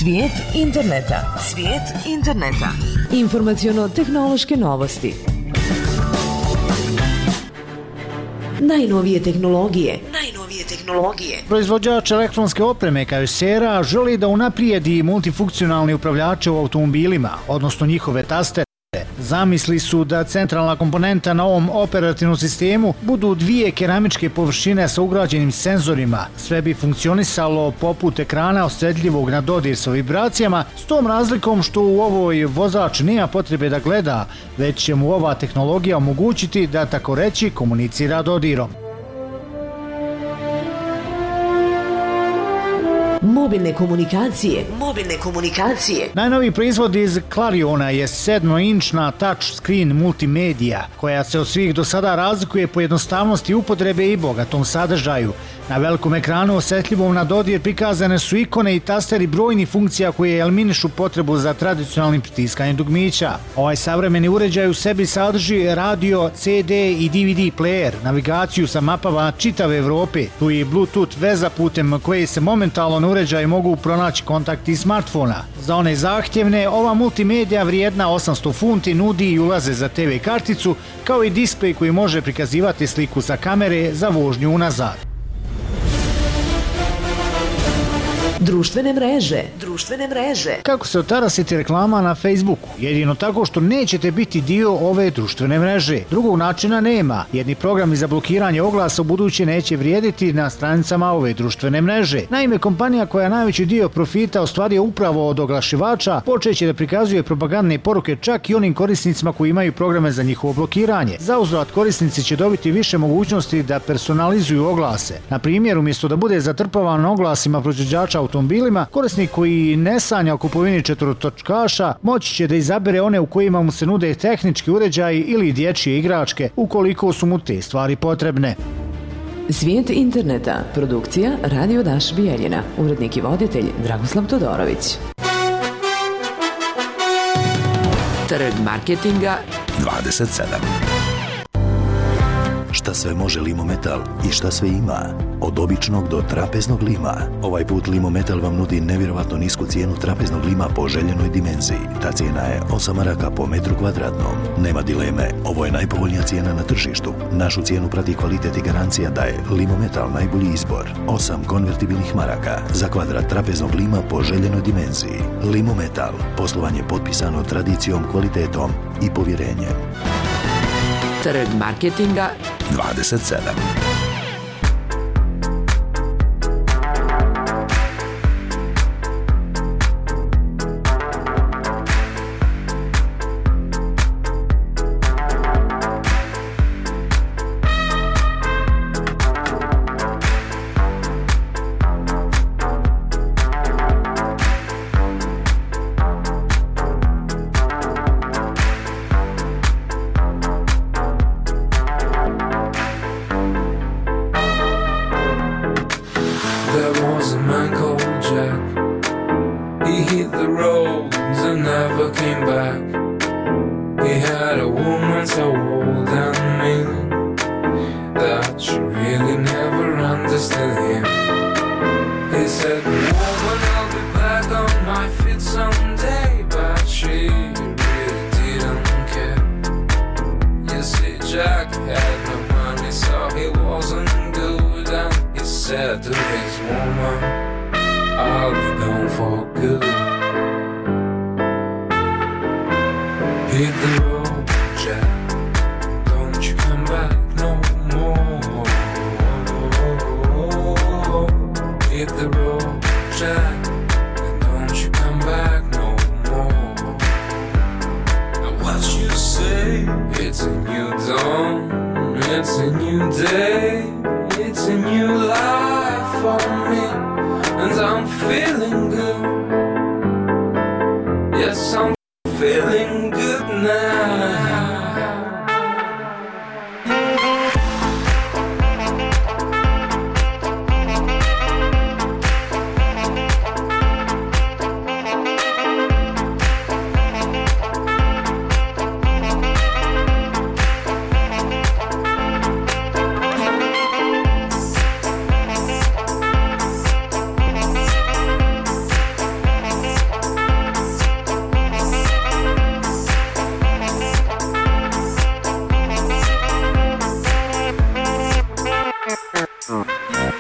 Svijet interneta. Svijet interneta. Informaciono-tehnološke novosti. Najnovije tehnologije. Najnovije tehnologije. Proizvođač elektronske opreme Kyocera želi da unaprijedi multifunkcionalni upravljače u automobilima, odnosno njihove tastere. Zamisli su da centralna komponenta na ovom operativnom sistemu budu dvije keramičke površine sa ugrađenim senzorima. Sve bi funkcionisalo poput ekrana osjetljivog na dodir sa vibracijama, s tom razlikom što u ovoj vozač nema potrebe da gleda, već će mu ova tehnologija omogućiti da tako reći komunicira dodirom. Mobilne komunikacije. Mobilne komunikacije. Najnoviji proizvod iz Clariona je sedmoinčna touchscreen multimedija, koja se od svih do sada razlikuje po jednostavnosti upotrebe i bogatom sadržaju. Na velikom ekranu osjetljivom na dodir prikazane su ikone i tasteri brojnih funkcija koje eliminišu potrebu za tradicionalnim pritiskanjem dugmića. Ovaj savremeni uređaj u sebi sadrži radio, C D i D V D player, navigaciju sa mapama čitave Evrope, tu je Bluetooth veza putem koje se momentalno na uređaju mogu pronaći kontakti smartfona. Za one zahtjevne, ova multimedija vrijedna osamsto funti nudi i ulaze za T V karticu, kao i displej koji može prikazivati sliku sa kamere za vožnju unazad. Društvene mreže. Društvene mreže. Kako se otarasiti reklama na Facebooku? Jedino tako što nećete biti dio ove društvene mreže. Drugog načina nema. Jedni programi za blokiranje oglasa u buduće neće vrijediti na stranicama ove društvene mreže. Naime, kompanija koja najveći dio profita ostvaruje upravo od oglašivača počeće da prikazuje propagandne poruke čak i onim korisnicima koji imaju programe za njihovo blokiranje. Za uzvrat korisnici će dobiti više mogućnosti da personalizuju oglase. Na primjer, umjesto da bude zatrpavan oglasima proizvođača automobilima, korisnik koji ne sanja o kupovini četvorotočkaša moći će da izabere one u kojima mu se nude tehnički uređaji ili dječje igračke, ukoliko su mu te stvari potrebne. Svijet interneta. Produkcija Radio Daš Bijeljina. Urednik i voditelj Dragoslav Todorović. Trg marketinga dvadeset sedam. Šta sve može Limometal i šta sve ima? Od običnog do trapeznog lima. Ovaj put Limometal vam nudi nevjerovatno nisku cijenu trapeznog lima po željenoj dimenziji. Ta cijena je osam maraka po metru kvadratnom. Nema dileme, ovo je najpovoljnija cijena na tržištu. Našu cijenu prati kvalitet i garancija da je Limometal najbolji izbor. osam konvertibilnih maraka za kvadrat trapeznog lima po željenoj dimenziji. Limometal. Poslovanje potpisano tradicijom, kvalitetom i povjerenjem. Trg marketinga dvadeset sedam.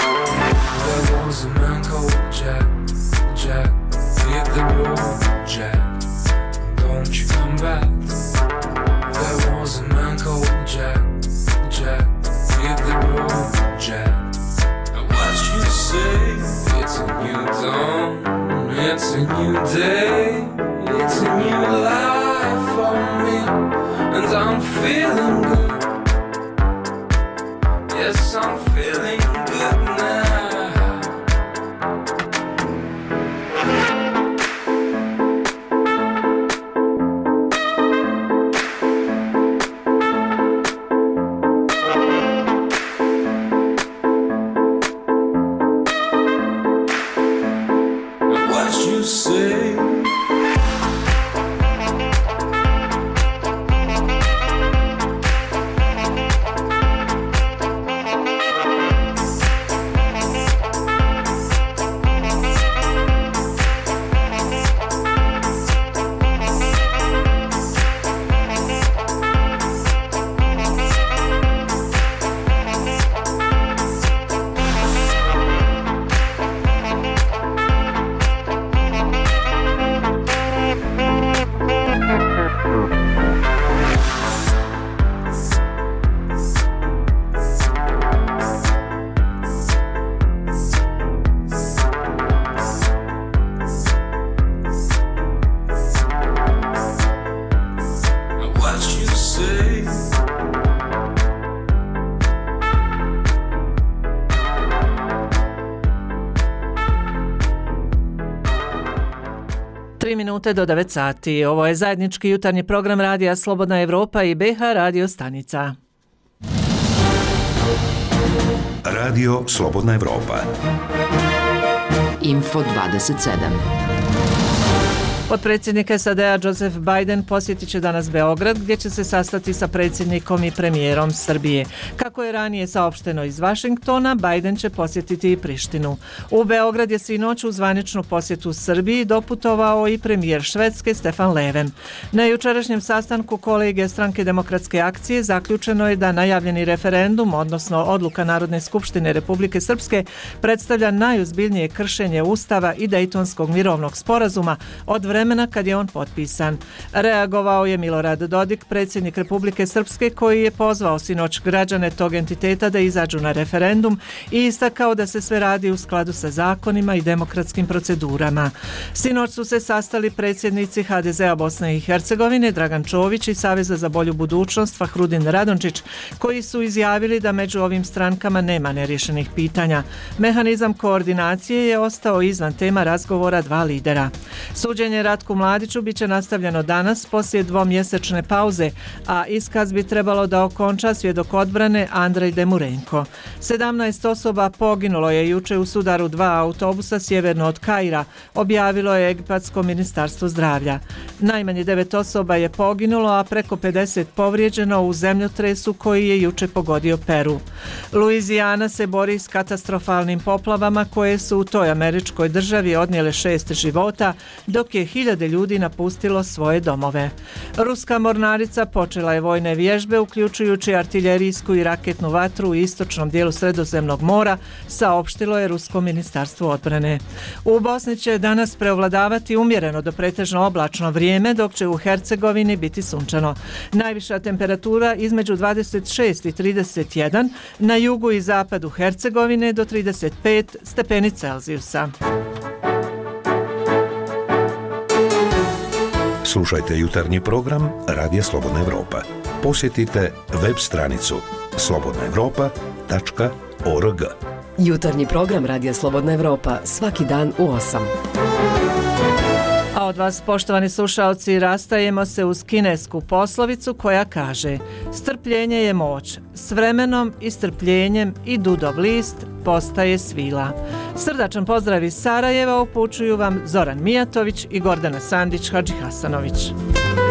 There was a man called Jack, Jack, hit the road, Jack, don't you come back. There was a man called Jack, Jack, hit the road, Jack. And what you say? It's a new dawn, it's a new day, it's a new life for me, and I'm feeling good. Yes, I'm feeling good now. tri minute do devet sati. Ovo je zajednički jutarnji program Radija Slobodna Evropa i B H radio stanica. Radio Slobodna Evropa. Info dvadeset sedam. Potpredsjednik S A D-a Joseph Biden posjetit će danas Beograd, gdje će se sastati sa predsjednikom i premijerom Srbije. Kako je ranije saopšteno iz Vašingtona, Biden će posjetiti i Prištinu. U Beograd je sinoć u zvaničnu posjetu Srbiji doputovao i premijer Švedske Stefan Löfven. Na jučerašnjem sastanku kolegija Stranke demokratske akcije zaključeno je da najavljeni referendum, odnosno odluka Narodne skupštine Republike Srpske, predstavlja najozbiljnije kršenje Ustava i Dejtonskog mirovnog sporazuma od vremena kad je on potpisan. Reagovao je Milorad Dodik, predsjednik Republike Srpske, koji je pozvao sinoć građane tog entiteta da izađu na referendum i istakao da se sve radi u skladu sa zakonima i demokratskim procedurama. Sinoć su se sastali predsjednici H D Z-a Bosne i Hercegovine Dragan Čović i Saveza za bolju budućnost Fahrudin Radončić, koji su izjavili da među ovim strankama nema nerješenih pitanja. Mehanizam koordinacije je ostao izvan tema razgovora dva lidera. Suđenje Ratku Mladiću biće nastavljeno danas poslije dvomjesečne pauze, a iskaz bi trebalo da okonča svjedok odbrane Andrej Demurenko. sedamnaest osoba poginulo je juče u sudaru dva autobusa sjeverno od Kaira, objavilo je Egipatsko ministarstvo zdravlja. Najmanje devet osoba je poginulo, a preko pedeset povrijeđeno u zemljotresu koji je juče pogodio Peru. Luizijana se bori s katastrofalnim poplavama koje su u toj američkoj državi odnijele šest života, dok je hiljade ljudi napustilo svoje domove. Ruska mornarica počela je vojne vježbe, uključujući artiljerijsku i raketnu vatru u istočnom dijelu Sredozemnog mora, saopštilo je Rusko ministarstvo odbrane. U Bosni će danas preovladavati umjereno do pretežno oblačno vrijeme, dok će u Hercegovini biti sunčano. Najviša temperatura između dvadeset šest i trideset jedan, na jugu i zapadu Hercegovine do trideset pet stepeni Celzijusa. Slušajte jutarnji program Radija Slobodna Evropa. Posjetite web stranicu slobodna evropa tačka org. Jutarnji program Radija Slobodna Evropa svaki dan u osam. A od vas, poštovani slušalci, rastajemo se uz kinesku poslovicu koja kaže: strpljenje je moć, s vremenom i strpljenjem i dudov list postaje svila. Srdačan pozdrav iz Sarajeva upućuju vam Zoran Mijatović i Gordana Sandić Hadžihasanović.